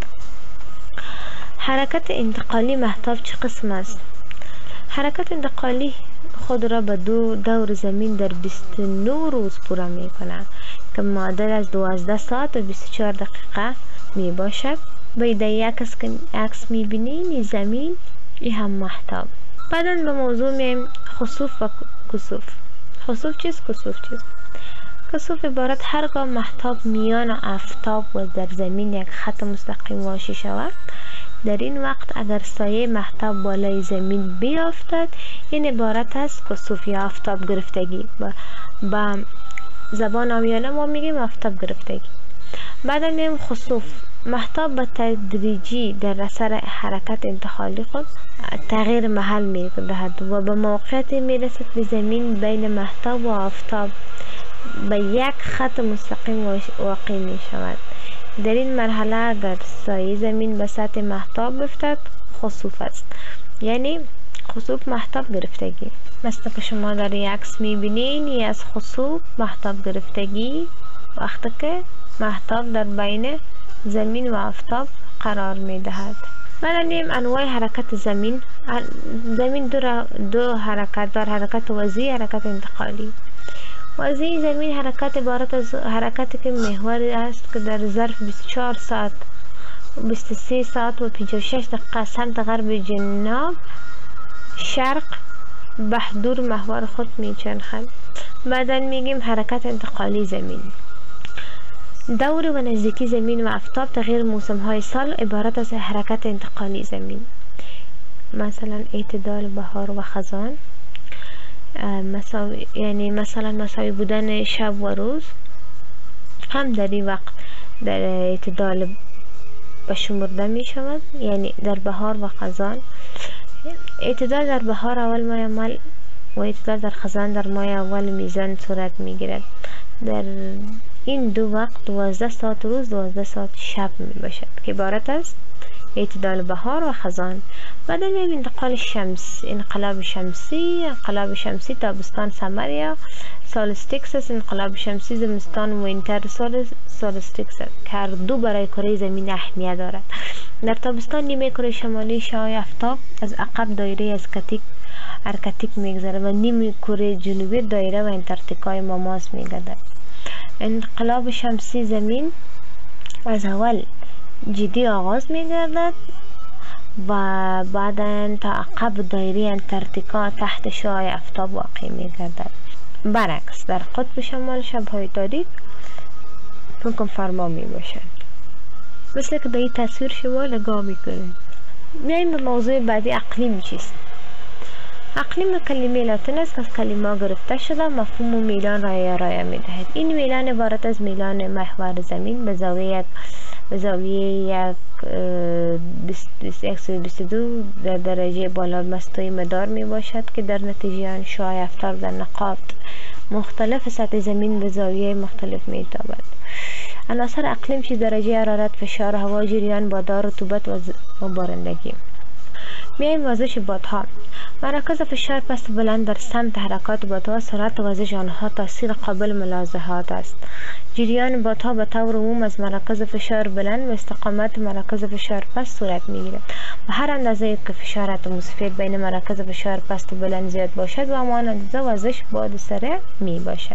حرکت انتقالی مهتاب چه قسم است؟ حرکت انتقالی خود را به دور زمین در 29 روز پوره می کند که معادل از 12 ساعت و 24 دقیقه می باشد. باید یک عکس می بینید زمین این هم مهتاب. بعدا به موضوع می خسوف و کسوف. خسوف چیست؟ کسوف چیست؟ کسوف عبارت هرگاه مهتاب میان آفتاب و در زمین یک خط مستقیم واژه شود، در این وقت اگر سایه مهتاب بالای زمین بیافتد این عبارت است کسوف یا آفتاب گرفتگی. با زبان عامیانه ما میگیم آفتاب گرفتگی. بعد میگیم خسوف. مهتاب به تدریجی در اثر حرکت انتقالی خود تغییر محل می‌دهد و به موقعیتی میرسد به زمین بین مهتاب و آفتاب به یک خط مستقیم واقع می شود. در این مرحله اگر سایه زمین به سطح مهتاب بیفتد خسوف است، یعنی خسوف مهتاب گرفتگی. مثل که شما در یک عکس میبینین این از خسوف مهتاب گرفتگی وقتی که مهتاب در بین زمین و آفتاب قرار میدهد. بعد انواع حرکت زمین. زمین دو حرکت دار، حرکت وضعی، حرکت انتقالی. وضعی زمین حرکت عبارت از حرکتی که محوری است که در ظرف 24 ساعت 23 ساعت و 56 دقیقه سمت غرب جنوب شرق بهدور محور خود میچرخد. بعدا میگیم حرکت انتقالی زمین. دور و نزدیکی زمین و آفتاب تغییر موسم های سال عبارت از حرکت انتقالی زمین. مثلا اعتدال بهار و خزان، یعنی مثلا مساوی بودن شب و روز هم در این وقت در اعتدال بشمرده می شود. یعنی در بهار و خزان اعتدال در بهار اول ماه اول و اعتدال در خزان در ماه اول میزان صورت می گیرد. در این دو وقت 12 ساعت روز 12 ساعت شب می باشد که عبارت است اعتدال بهار و خزان. بعد انتقال شمس، انقلاب شمسی تابستان سمر یا سولستیکس است. انقلاب شمسی زمستان وینتر سولستیکس است که هر دو برای کره زمین اهمیت دارد. در تابستان نیمه کره شمالی شعاع آفتاب از عقب دایره از ارکتیک میگذره و نیمه کره جنوبی دایره و انتارکتیکای ماماس میگردد. انقلاب شمسی زمین از اول جدی آغاز میگردد و بعدا تا عقب دایره انتارکتیکا تحت شعاع آفتاب واقع میگردد. برعکس در قطب شمال شبهای تاریک حکم فرما می باشد. مثل که به این تصویر شما نگاه میکنید. میایم به موضوع بعدی اقلیم چیست؟ اقلیم کلمه لاتین است که از کلمه گرفته شده مفهوم میلان را ارائه میدهد. این میلان عبارت از میلان محور زمین به زاویه 122 در درجه بالا مستوی مدار می باشد که در نتیجه آن شعاع آفتاب در نقاط مختلف سطح زمین به زاویه مختلف می تابد. عناصر اقلیم چیز درجه حرارت، فشار هوا، جریان بادار، رطوبت و بارندگی. میایم وزش بادها. مرکز فشار پست و بلند در سمت حرکات بادها، سرعت وزش آنها تاثیر قابل ملاحظات است. جریان بادها به طور عموم از مرکز فشار بلند و استقامت مرکز فشار پست صورت میگیرد. و هر اندازه که فشار اتمسفر بین مرکز فشار پست و بلند زیاد باشد و همان اندازه وزش باد سریع می باشد.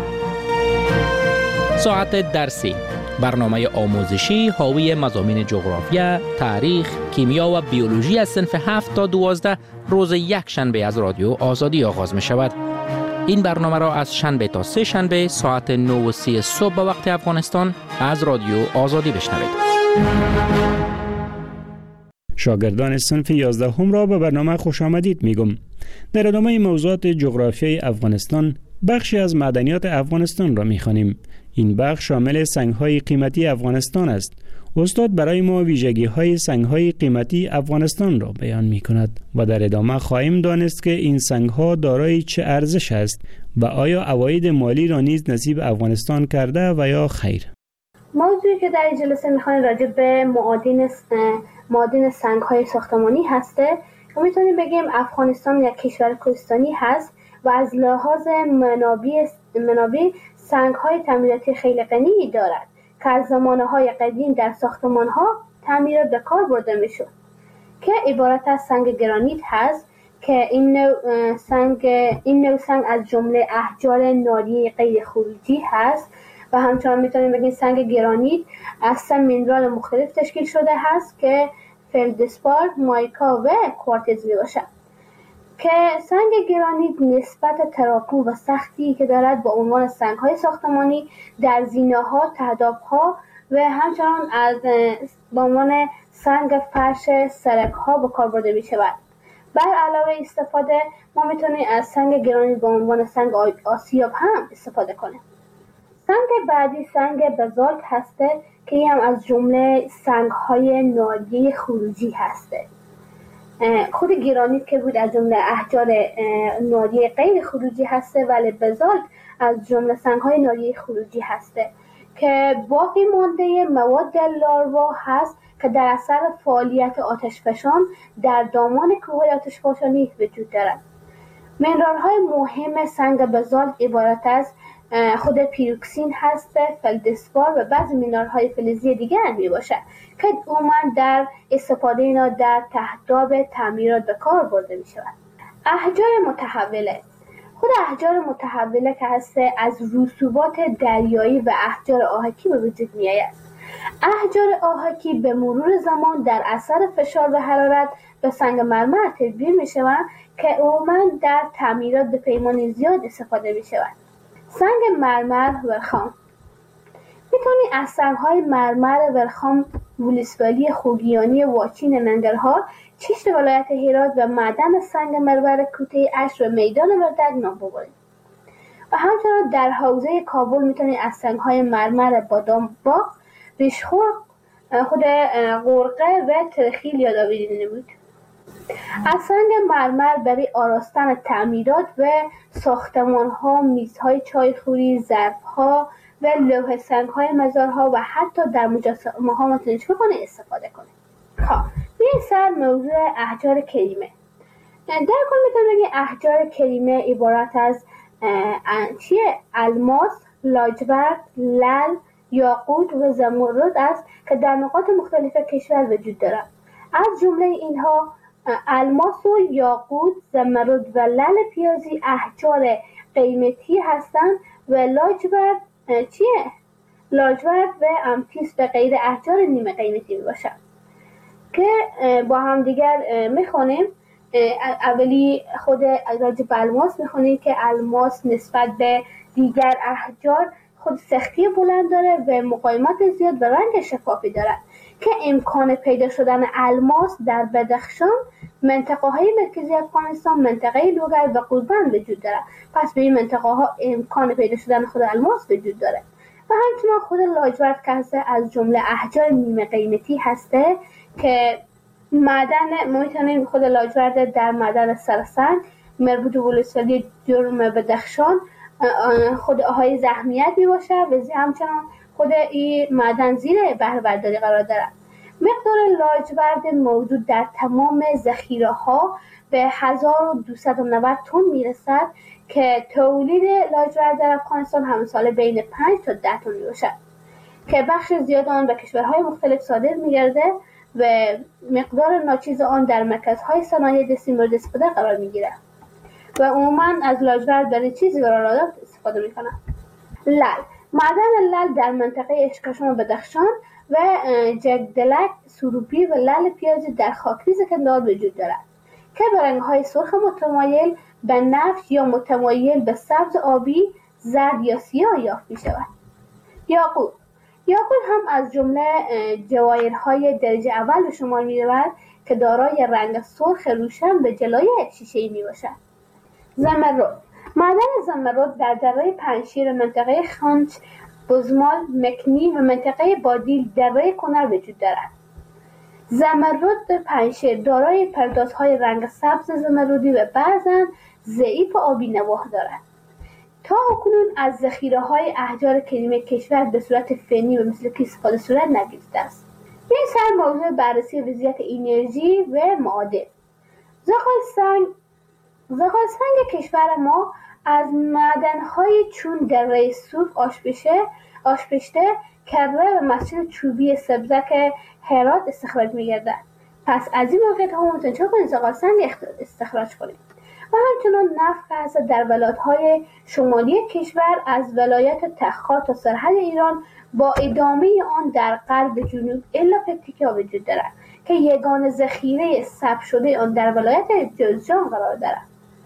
ساعت درسی، برنامه آموزشی حاوی مضامین جغرافیا، تاریخ، کیمیا و بیولوژی از صنف 7 تا 12 روز یک شنبه از رادیو آزادی آغاز می شود. این برنامه را از شنبه تا سه شنبه ساعت 9:30 صبح به وقت افغانستان از رادیو آزادی بشنوید. شاگردان صنف 11 را به برنامه خوش آمدید میگم. در ادامه موضوعات جغرافیای افغانستان بخشی از معدنیات افغانستان را میخوانیم. این بخش شامل سنگ‌های قیمتی افغانستان است. استاد برای ما ویژگی‌های سنگ‌های قیمتی افغانستان را بیان می‌کند و در ادامه خواهیم دانست که این سنگ‌ها دارای چه ارزش است و آیا عواید مالی را نیز نصیب افغانستان کرده و یا خیر. موضوعی که در این جلسه می‌خوایم راجع به معادن سنگ‌های ساختمانی هسته و می‌تونیم بگیم افغانستان یک کشور کوهستانی هست و از لحاظ منابع سنگ‌های تعمیراتی خیلی غنی دارد که از زمانه‌های قدیم در ساختمان‌ها تعمیرات به کار برده می‌شد که عبارت از سنگ گرانیت هست که این نوع سنگ از جمله احجار ناریه غیر خروجی هست و همچنان می‌تونیم بگیم سنگ گرانیت از 3 مینرال مختلف تشکیل شده هست که فلدسپار، مایکا و کوارتز میباشد که سنگ گرانیت نسبت تراکم و سختی که دارد با عنوان سنگ‌های ساختمانی در زینه‌ها، تهداب‌ها و همچنان با عنوان سنگ فرش سرک‌ها به کار برده می‌شود. بر علاوه استفاده ما می‌تونیم از سنگ گرانیت به عنوان سنگ آسیاب هم استفاده کنیم. سنگ بعدی سنگ بزالت هسته که این هم از جمله سنگ‌های ناریه خروجی هسته. خود گرانیت که بود از جمله احجار ناریه غیر خروجی هسته ولی بزالت از جمله سنگ‌های ناریه خروجی هسته که باقی مانده مواد لاروا هست که در اثر فعالیت آتشفشان در دامان کوه‌های آتشفشانی وجود دارد. منرال‌های مهم سنگ بزالت عبارت از خود پیروکسین هست، فلدسپار و بعضی مینرال‌های فلزی دیگر می باشد که عموماً در استفاده اینا در تهداب تعمیرات به کار برده می شود. احجار متحوله خود احجار متحوله که هست از رسوبات دریایی و احجار آهکی به وجود می آید. احجار آهکی به مرور زمان در اثر فشار و حرارت به سنگ مرمر تبدیل می شوند که عموماً در تعمیرات به پیمان زیاد استفاده می شود. سنگ مرمر ورخام میتونی از سنگ‌های مرمر ورخام ولسوالی خوگیانی واچین ننگرهار، چشت ولایت هرات و معدن سنگ مرمر کوته اش و میدان وردگ نام ببرید. و همچنان در حوزه کابل میتونی از سنگ‌های مرمر بادام باغ، ریشخور، خود غرقه و ترخیل یادآوری نمود. از سنگ مرمر برای آراستن تعمیرات و ساختمان‌ها، میزهای چایخوری، ظرف‌ها و لوح سنگ‌های مزارها و حتی در مجسمه‌ها میتونید استفاده کنید. بیاین سر موضوع احجار کریمه. در کل میتونم بگم احجار کریمه عبارت از الماس، لاجورد، لعل، یاقوت و زمرد است که در نقاط مختلف کشور وجود دارد. از جمله اینها الماس و یاقوت، زمرد و لعل پیازی احجار قیمتی هستند و لاجورد و امتیس و غیر احجار نیمه قیمتی میباشند که با هم دیگر میخونیم. اولی خود راجع به الماس میخونیم که الماس نسبت به دیگر احجار خود سختی بلند داره و مقاومت زیاد و رنگ شفافی دارد که امکان پیدا شدن الماس در بدخشان، منطقه های مرکزی افغانستان، منطقه لوگر و قوربند وجود دارد. پس به این منطقه ها امکان پیدا شدن خود الماس وجود داره. و همچنان خود لاجورد که از جمله احجار نیمه قیمتی هسته که معدن میتونیم خود لاجورد در معدن سرسنگ مربوط به ولسوالی جرم بدخشان خود آهای زخمیت می باشه و همچنان خود این معدن زیر بهره برداری قرار دارد. مقدار لاجورد موجود در تمام ذخیره ها به 1290 تن می رسد که تولید لاجورد در افغانستان همه ساله بین 5 تا 10 تن می باشد که بخش زیاد آن به کشورهای مختلف صادر می گرده و مقدار ناچیز آن در مرکزهای صنایع دستی مورد استفاده قرار می گیرد و عموما از لاجورد برای چیزی برای استفاده می کنند. لعل معدن لعل در منطقه اشکشم و بدخشان و جگدلک، سروبی و لعل پیازی در خاکریز کندهار وجود دارد که به رنگ‌های سرخ متمایل به نفش یا متمایل به سبز آبی، زرد یا سیاه یافت می شود. یاقوت هم از جمله جواهرهای درجه اول به شمار می رود که دارای رنگ سرخ روشن به جلای شیشه‌ای می باشد. زمرد، معدن زمرد در دره پنشیر منطقه خانچ، بزمال، مکنی و منطقه بادیل دره کنر وجود دارد. زمرد پنشیر دارای پردازهای رنگ سبز زمردی و بعضاً ضعیف آبی نواح دارد. تا اکنون از ذخیره‌های احجار کریمه کشور به صورت فنی و مثل که استفاده صورت نگرفته است. این سر موضوع بررسی وضعیت انرژی و معادن. زغال سنگ کشور ما از معدن‌های چون دره صوف، آشپشته، کره و مسجد چوبی سبزک هرات استخراج می‌گردد. پس از این موقعیت ها ممکن چه کنید زغال سنگ استخراج کنید. و همچنان نفت که هست در ولایت‌های شمالی کشور از ولایت تخار تا سرحد ایران با ادامه آن در غرب جنوب الا پکتیکا وجود دارد که یگانه ذخیره ثبت شده آن در ولایت جوزجان قرار دارد.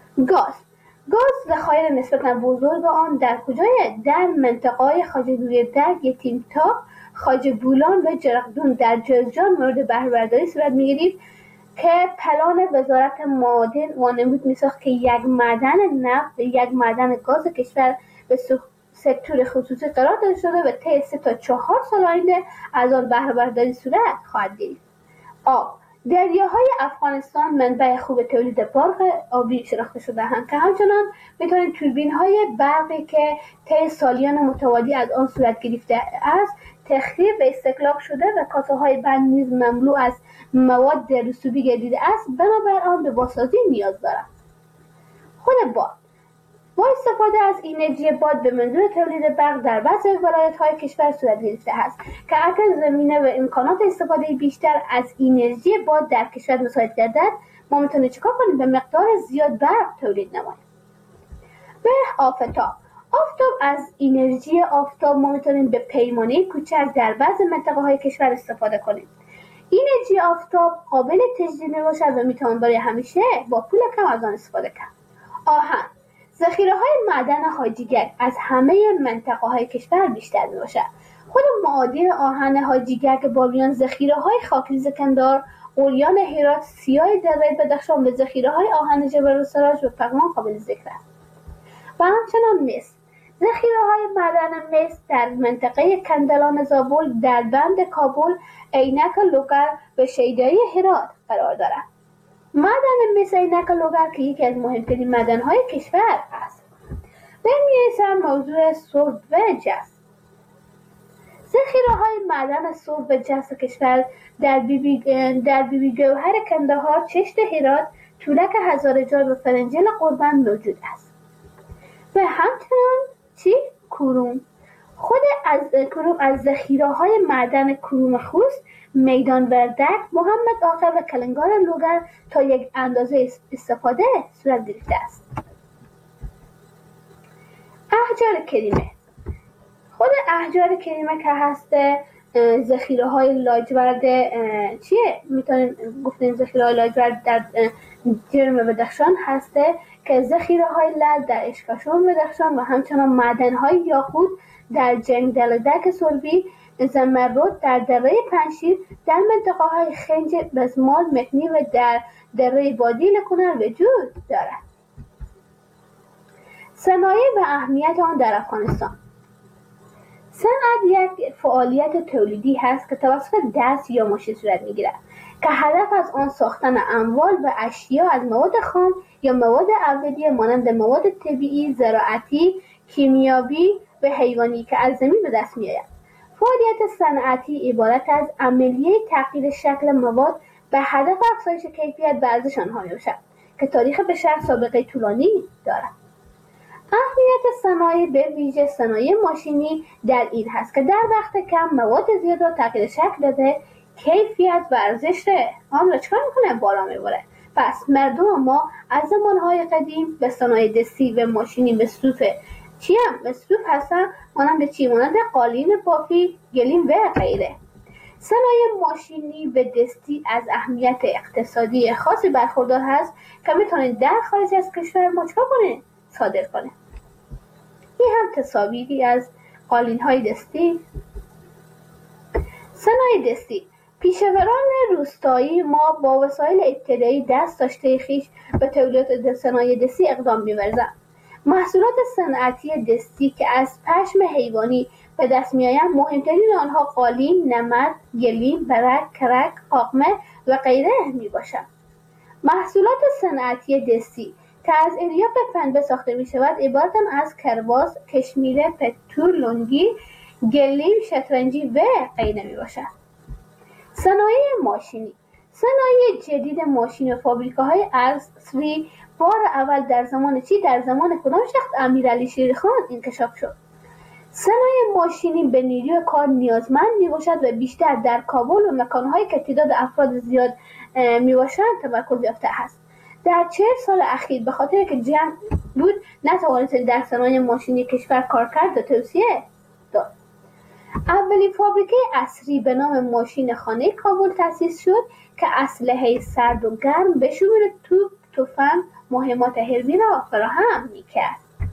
گاز ذخایر نسبتاً بزرگ آن در کجای؟ در منطقه‌های خواجه نوری‌درگ، یتیم‌تاق، خواجه بولان و جرقدون در جوزجان مورد بهره برداری صورت می‌گیرد که پلان وزارت معادن وانمود می‌ساخت که یک معدن نفت و یک معدن گاز کشور به سکتور خصوصی قرار داده شده و طی 3 تا 4 سال آینده از آن بهره برداری صورت خواهد گرفت. دریاهای افغانستان منبع خوب تولید برق آبی شناخته شده‌اند که همچنان می‌توانند توربین‌های برقی که طی سالیان متوالی از آن صورت گرفته است تخریب و استهلاک شده و کاسه‌های بند نیز مملو از مواد رسوبی گردیده است، بنابر آن به بازسازی نیاز دارد. خود باد با استفاده از انرژی باد به منظور تولید برق در بعضی ولایت‌های کشور صورت گرفته است که اگر زمینه و امکانات استفاده بیشتر از انرژی باد در کشور مساعد گردد، ما میتونیم چیکار کنیم؟ به مقدار زیاد برق تولید نماییم. به آفتاب از انرژی آفتاب ما میتونیم به پیمانه کوچک در بعضی منطقه‌های کشور استفاده کنیم. انرژی آفتاب قابل تجدید میباشد و میتوان برای همیشه با پول کم از آن استفاده کرد. آهن ذخیره‌های معدن حاجیگک از همه منطقه‌های کشور بیشتر میباشد. خود معادن آهن حاجیگک بابیان، ذخیره‌های خاکریز کندار، اوریان هرات، سیاه دره بدخشان و ذخیره‌های آهن جبل السراج و پغمان قابل ذکر است. و همچنان مس ذخیره‌های معدن مس در منطقه کندلان زابل، در بند کابل، عینک لوگر و شیدایی هرات قرار دارد. معدن مس عینک لوگر که یکی از مهمترین معدن‌های کشور است. برمی‌رسم موضوع سرب و جست. ذخیره‌های معدن سرب و جست کشور در بیبی گوهر کندهار، چشت هرات، طولک هزارجان و فرنجل قربان موجود است. و همچنان کروم. خود از ذخیره‌های معدن کروم خوست، میدان وردک، محمد آخر و کلنگار لوگر تا یک اندازه استفاده صورت گرفته است. احجار کریمه. خود احجار کریمه که هست ذخیره‌های لاجورد میتونیم گفتیم ذخیره‌های لاجورد در جرم بدخشان هسته که ذخیره‌های لعل در اشکاشون بدخشان و همچنان معدن‌های یاقوت در جنگدلدک سربی، زمرد در دره پنشیر، در منطقه‌های خنج، بزمال، مکنی و در دره بادیل کنر وجود دارد. صنایع و اهمیت آن در افغانستان. صنعت یک فعالیت تولیدی هست که توسط دست یا ماشین صورت می‌گیرد که هدف از آن ساختن اموال و اشیا از مواد خام یا مواد اولیه مانند مواد طبیعی، زراعتی، کیمیاوی و حیوانی که از زمین به دست می‌آید. فعالیت صنعتی عبارت از عملیه تغییر شکل مواد به هدف افزایش کیفیت و ارزش آنها میباشد که تاریخ بشر سابقه طولانی دارد. اهمیت صنایع به ویژه صنایع ماشینی در این هست که در وقت کم مواد زیاد را تغییر شکل داده، کیفیت و ارزش آن را چکار میکنه؟ بالا میبره. پس مردم ما از زمانهای قدیم به صنایع دستی و ماشینی مصروف مصروف هستن، مانند مانند قالین بافی، گلیم و غیره. صنایع ماشینی به دستی از اهمیت اقتصادی خاصی برخوردار هست که میتونه در خارج از کشور ما چکار کنه؟ صادر کنه. این هم تصاویری از قالین‌های دستی. صنایع دستی، پیشوران روستایی ما با وسایل ابتدایی دست داشته خویش به تولید صنایع دستی اقدام می‌ورزند. محصولات صنعتی دستی که از پشم حیوانی به دست می‌آیند، مهمترین آنها قالین، نمد، گلیم، برک، کرک، قاقمه و غیره میباشند. محصولات صنعتی دستی که از الیاف پنبه ساخته می‌شود عبارتند از کرباس، کشمیره، پتو، لنگی، گلیم، شطرنجی و غیره میباشند. صنایع ماشینی، صنایع جدید ماشین و فابریکاهای عصری بار اول در زمان در زمان کدام شخص؟ امیرعلی شیرخان انکشاف شد. صنایع ماشینی به نیروی کار نیازمند میباشد و بیشتر در کابل و مکانهایی که تعداد افراد زیاد میباشند تمرکز یافته است. در 40 سال اخیر به خاطر که جمع بود نتوانست در صنایع ماشینی کشور کار کرد و توسعه داد. اولین فابریکه عصری به نام ماشین خانه کابل تأسیس شد که اسلحه سرد و گرم به شمول توپ، تفنگ، مهمات حربی را فراهم میکرد.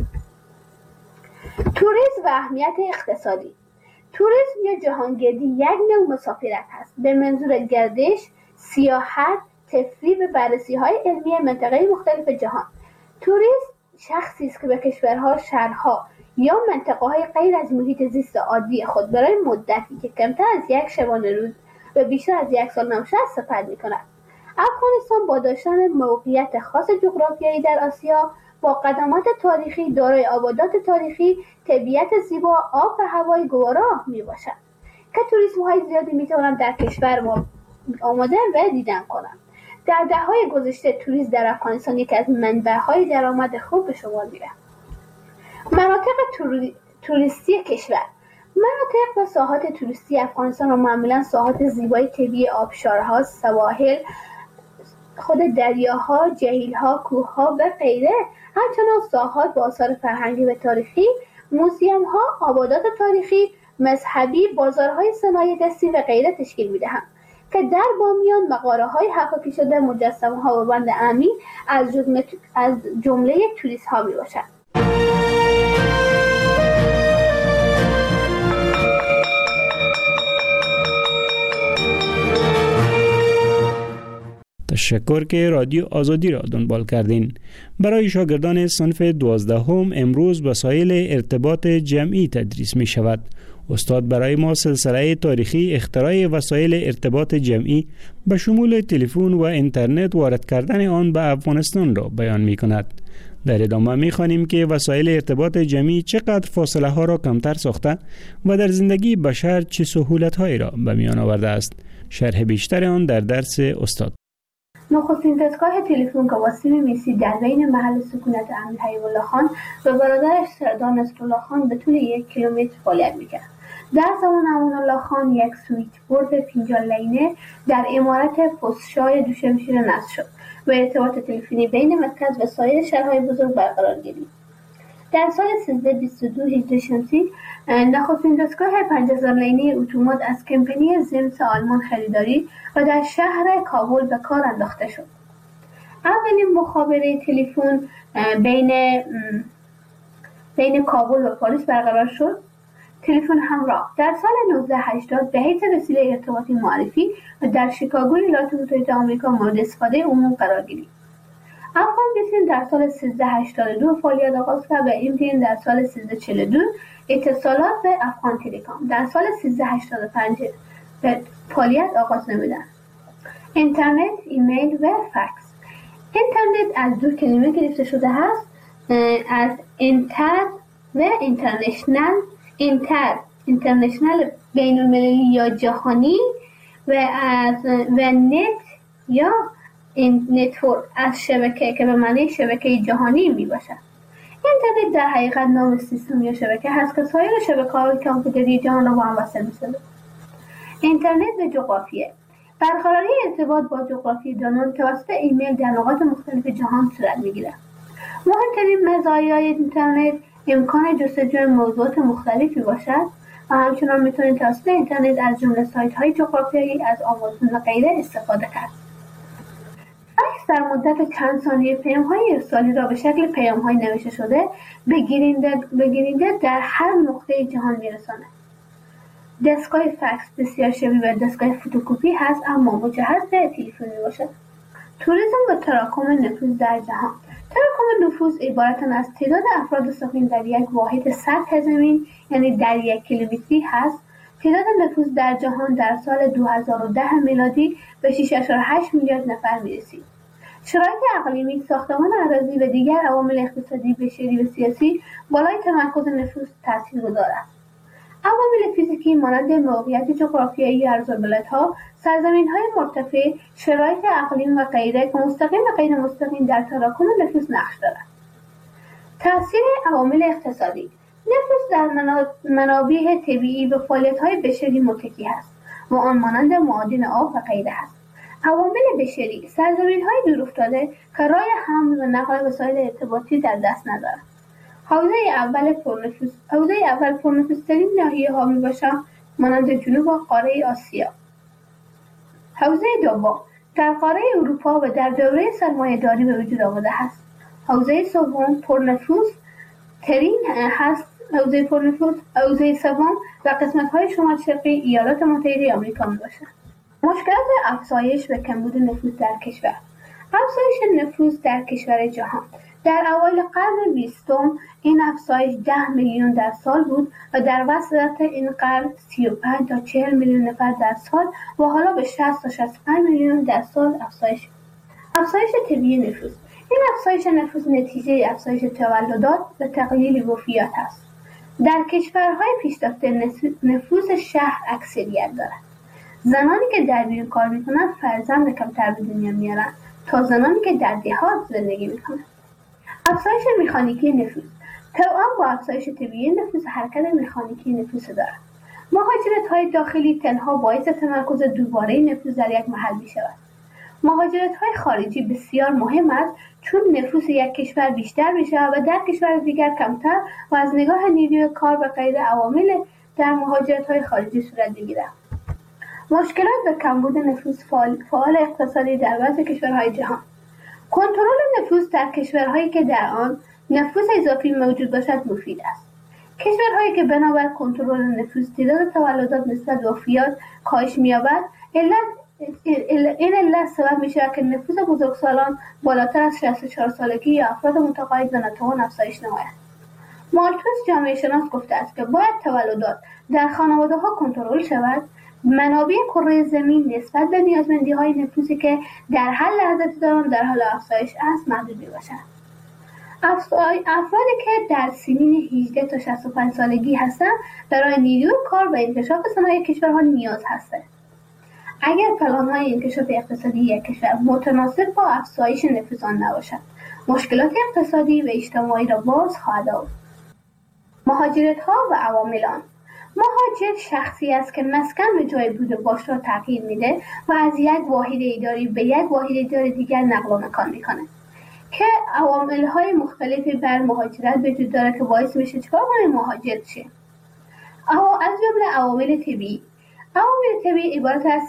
توریسم و اهمیت اقتصادی. توریسم یا جهانگردی یک نوع مسافرت است به منظور گردش، سیاحت، تفریح و بررسی‌های علمی منطقه مختلف جهان. توریست شخصی است که به کشورها، شهرها یا منطقه‌های غیر از محیط زیست عادی خود برای مدتی که کمتر از یک شبانه روز و بیشتر از یک سال نباشد سفر می‌کند. افغانستان با داشتن موقعیت خاص جغرافیایی در آسیا با قدمات تاریخی دارای آبادات تاریخی، طبیعت زیبا، آب و هوای گوارا میباشد که توریست‌های زیادی میتوانند در کشور ما آماده و دیدن کنند. در دهه‌های گذشته توریسم در افغانستان یکی از منبع‌های درآمد خوب به شمار می‌رفت. مناطق توریستی کشور. مناطق و ساحات توریستی افغانستان را معمولاً ساحات زیبای طبیعی آبشارها، سواحل، خود دریاها، جهیل‌ها، کوه‌ها و غیره، همچنان ساحات با آثار فرهنگی و تاریخی، موزیم‌ها، آبادات تاریخی، مذهبی، بازارهای صنایع دستی و غیره تشکیل می‌دهند که در بامیان مغاره‌های حکاکی شده، مجسمه‌ها و بند امین از جمله توریست‌ها میباشند. تشکر که رادیو آزادی را دنبال کردین. برای شاگردان صنف 12 امروز وسایل ارتباط جمعی تدریس می شود. استاد برای ما سلسله تاریخی اختراع وسایل ارتباط جمعی به شمول تلفن و اینترنت وارد کردن آن به افغانستان را بیان می کند. در ادامه می خوانیم که وسایل ارتباط جمعی چقدر فاصله ها را کمتر ساخته و در زندگی بشر چه سهولت هایی را به میان آورده است. شرح بیشتر آن در درس استاد. نخستین دستگاه تلفن که واسیم میسی در بین محل سکونت امیر حبیب الله خان و برادرش سردار نصرالله خان به طول 1 کیلومتر فعالیت میکرد. در زمان امان الله خان یک سویچ بورد فینجان لینه در عمارت پستشای دوشمشیر نصب شد و ارتباط تلفنی بین مرکز و سایر شهرهای بزرگ برقرار گردید. در سال 1322 هجری شمسی نخستین دستگاه 5000 لینه اتومات از کمپانی زمس آلمان خریداری و در شهر کابل به کار انداخته شد. اولین مخابره تلفن بین کابل و پاریس برقرار شد. تلفن همراه در سال 1980 به حیث وسیله ارتباطی معرفی و در شیکاگو ایالات متحده آمریکا مورد استفاده عموم قرار گرفت. افغان بیسیم در سال 1382 فعالیت آغاز کرد و MTN در سال 1342 اتصالات به افغان تلکام در سال 1385 به فعالیت آغاز نمودند. اینترنت، ایمیل و فکس. اینترنت از دو کلمه گرفته شده است، از انتر و اینترنشنال بین المللی یا جهانی و نت یا نتورک از شبکه که به معنی شبکه جهانی می باشد. اینترنت در حقیقت نام سیستم یا شبکه هست که سایر شبکه‌های کامپیوتری جهان را با هم وصل می‌سازد. اینترنت و جغرافیه. برقراری ارتباط با جغرافیه‌دانان توسط ایمیل در نقاط مختلف جهان صورت می‌گیرد. مهمترین مزایای اینترنت امکان جستجوی موضوعات مختلفی باشد و همچنان میتونید توسط اینترنت از جمله سایت‌های جغرافیایی از آمازون و غیره استفاده کرد. فکس در مدت چند ثانیه پیام‌های ارسالی را به شکل پیام‌های نوشته شده به گیرنده در هر نقطه جهان میرساند. دستگاه فکس بسیار شبیه به دستگاه فتوکپی هست، اما مجهز به تلفن میباشد. توریسم و تراکم نفوذ در جهان. تراکم نفوذ عبارت از تعداد افراد ساکن در یک واحد سطح زمین، یعنی در یک کیلومتری هست. تعداد نفوذ در جهان در سال 2010 میلادی به 6.8 میلیارد نفر میرسید. شرایط اقلیمی، ساختمان اراضی و دیگر عوامل اقتصادی، بشری و سیاسی بالای تمرکز نفوذ تاثیرگذار است. عوامل فیزیکی مانند موقعیت جغرافیایی ارزبلدها، سرزمین‌های مرتفع، شرایط اقلیم و غیره که مستقیم و غیر مستقیم در تراکم نفوذ نقش دارد. تاثیر عوامل اقتصادی: نفوذ در منابع طبیعی و فعالیت‌های بشری متکی است و آن مانند معادن آب و غیره است. عوامل بشری: سرزمین‌های دورافتاده که راه حمل و نقل وسایل ارتباطی در دست ندارند. حوزه اول پرنفوذترین ناحیه‌ها میباشند مانند جنوب و قاره آسیا. حوزه دوم در قاره اروپا و در دوره سرمایه‌داری به وجود آمده است. حوزه سوم پرنفوذترین هست. حوزه سوم و قسمت‌های شمال شرقی ایالات متحده آمریکا میباشند. مشکلات افزایش و کمبود نفوذ در کشور. افزایش نفوذ در کشور جهان. در اوایل قرن 20 این افزایش 10 میلیون در سال بود و در وسط این قرن 35 تا 40 میلیون نفر در سال و حالا به 60 تا 65 میلیون در سال افزایش. افزایش طبیعی نفوذ. این افزایش نفوذ نتیجه افزایش تولدات و تقلیل وفیات است. در کشورهای پیشرفته نفوذ شهر اکثریت دارد. زنانی که در بیرون کار میکنند فرزند کمتر به دنیا میارند تا زنانی که در دهات زندگی میکنند. افزایش مکانیکی نفوذ. طبعا با افزایش طبیعی نفوذ حرکت مکانیکی نفوذ دارد. مهاجرت‌های داخلی تنها باعث تمرکز دوباره نفوذ در یک محل می‌شود. مهاجرت‌های خارجی بسیار مهم است چون نفوذ یک کشور بیشتر می‌شود و در کشور دیگر کمتر و از نگاه نیروی کار و غیره عوامل در مهاجرت‌های خارجی صورت می‌گیرد. مشکلات و کمبود نفوذ فعال اقتصادی در بعضی کشورهای جهان. کنترل نفوذ در کشورهایی که در آن نفوذ اضافی موجود باشد مفید است. کشورهایی که بنابر کنترل نفوذ تعداد تولدات نسبت به وفیات کاهش می‌یابد، این علت سبب می‌شود که نفوذ بزرگسالان بالاتر از 64 سالگی یا افراد متقاعد و ناتوان افزایش نماید. مالتوس جامعه شناس گفته است که باید تولدات در خانواده‌ها کنترل شود. منابع کره زمین نسبت به نیازمندی‌های نفوذی که در هر لحظه دارند در حال افزایش است محدود می‌باشند. افرادی که در سنین 18 تا 65 سالگی هستند برای نیروی کار و انکشاف صنایع کشورها نیاز هستند. اگر پلان‌های انکشاف اقتصادی یک کشور متناسب با افزایش نفوذ آن نباشد، مشکلات اقتصادی و اجتماعی را باز خواهد آورد. مهاجرت‌ها و عوامل آن. مهاجر شخصی است که مسکن و جای بود و باش را تغییر میده و از یک واحد اداری به یک واحد اداری دیگر نقل و مکان میکنه که عوامل‌های مختلفی بر مهاجرت وجود داره که باعث میشه چیکار کنه مهاجر شه. از جمله عوامل طبیعی. عوامل طبیعی عبارت از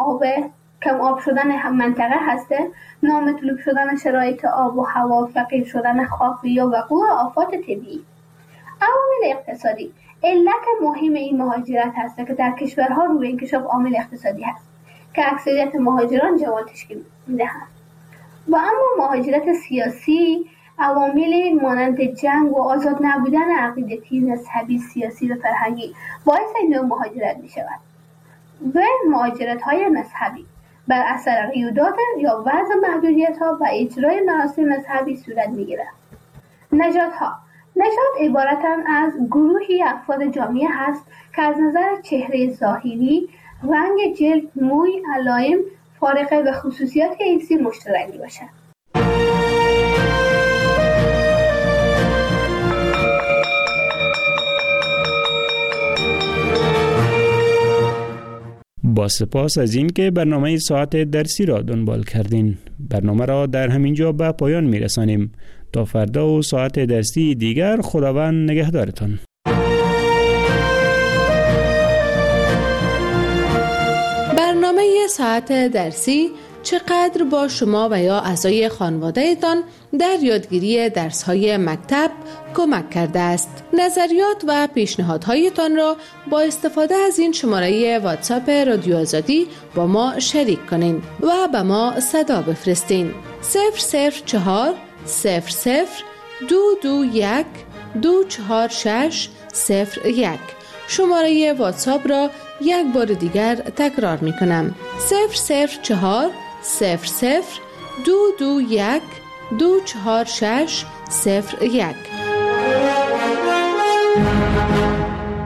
کم آب شدن منطقه هسته، نامطلوب شدن شرایط آب و هوا، فقیر شدن خاک یا وقوع آفات طبیعی. عوامل اقتصادی. علت مهم این مهاجرت هست که در کشورها روی انکشاف عامل اقتصادی هست که اکثریت مهاجران جوان تشکیل میدهند. و اما مهاجرت سیاسی عوامل مانند جنگ و آزاد نبودن عقیدتی، مذهبی، سیاسی و فرهنگی باعث این نوع مهاجرت می شود. و مهاجرت های مذهبی بر اثر قیودات یا وضع محدودیت ها و اجرای مراسم مذهبی صورت می گیرد. نژاد ها. نژاد عبارتند از گروهی افراد جامعه هست که از نظر چهره ظاهری، رنگ جلد، موی، علائم فارقه و خصوصیات جنسی مشترک می‌باشند. با سپاس از این که برنامه ساعت درسی را دنبال کردین. برنامه را در همین جا به پایان می‌رسانیم. تا فردا و ساعت درسی دیگر خداوند نگهدارتان. ساعت درسی چقدر با شما و یا اعضای خانواده‌تان در یادگیری درس‌های مکتب کمک کرده است. نظریات و پیشنهادهایتان را با استفاده از این شماره واتساپ رادیو آزادی با ما شریک کنین و به ما صدا بفرستین. 004 00 221 246 01. شماره واتساپ را یک بار دیگر تکرار می کنم. 004 00 221 246 01.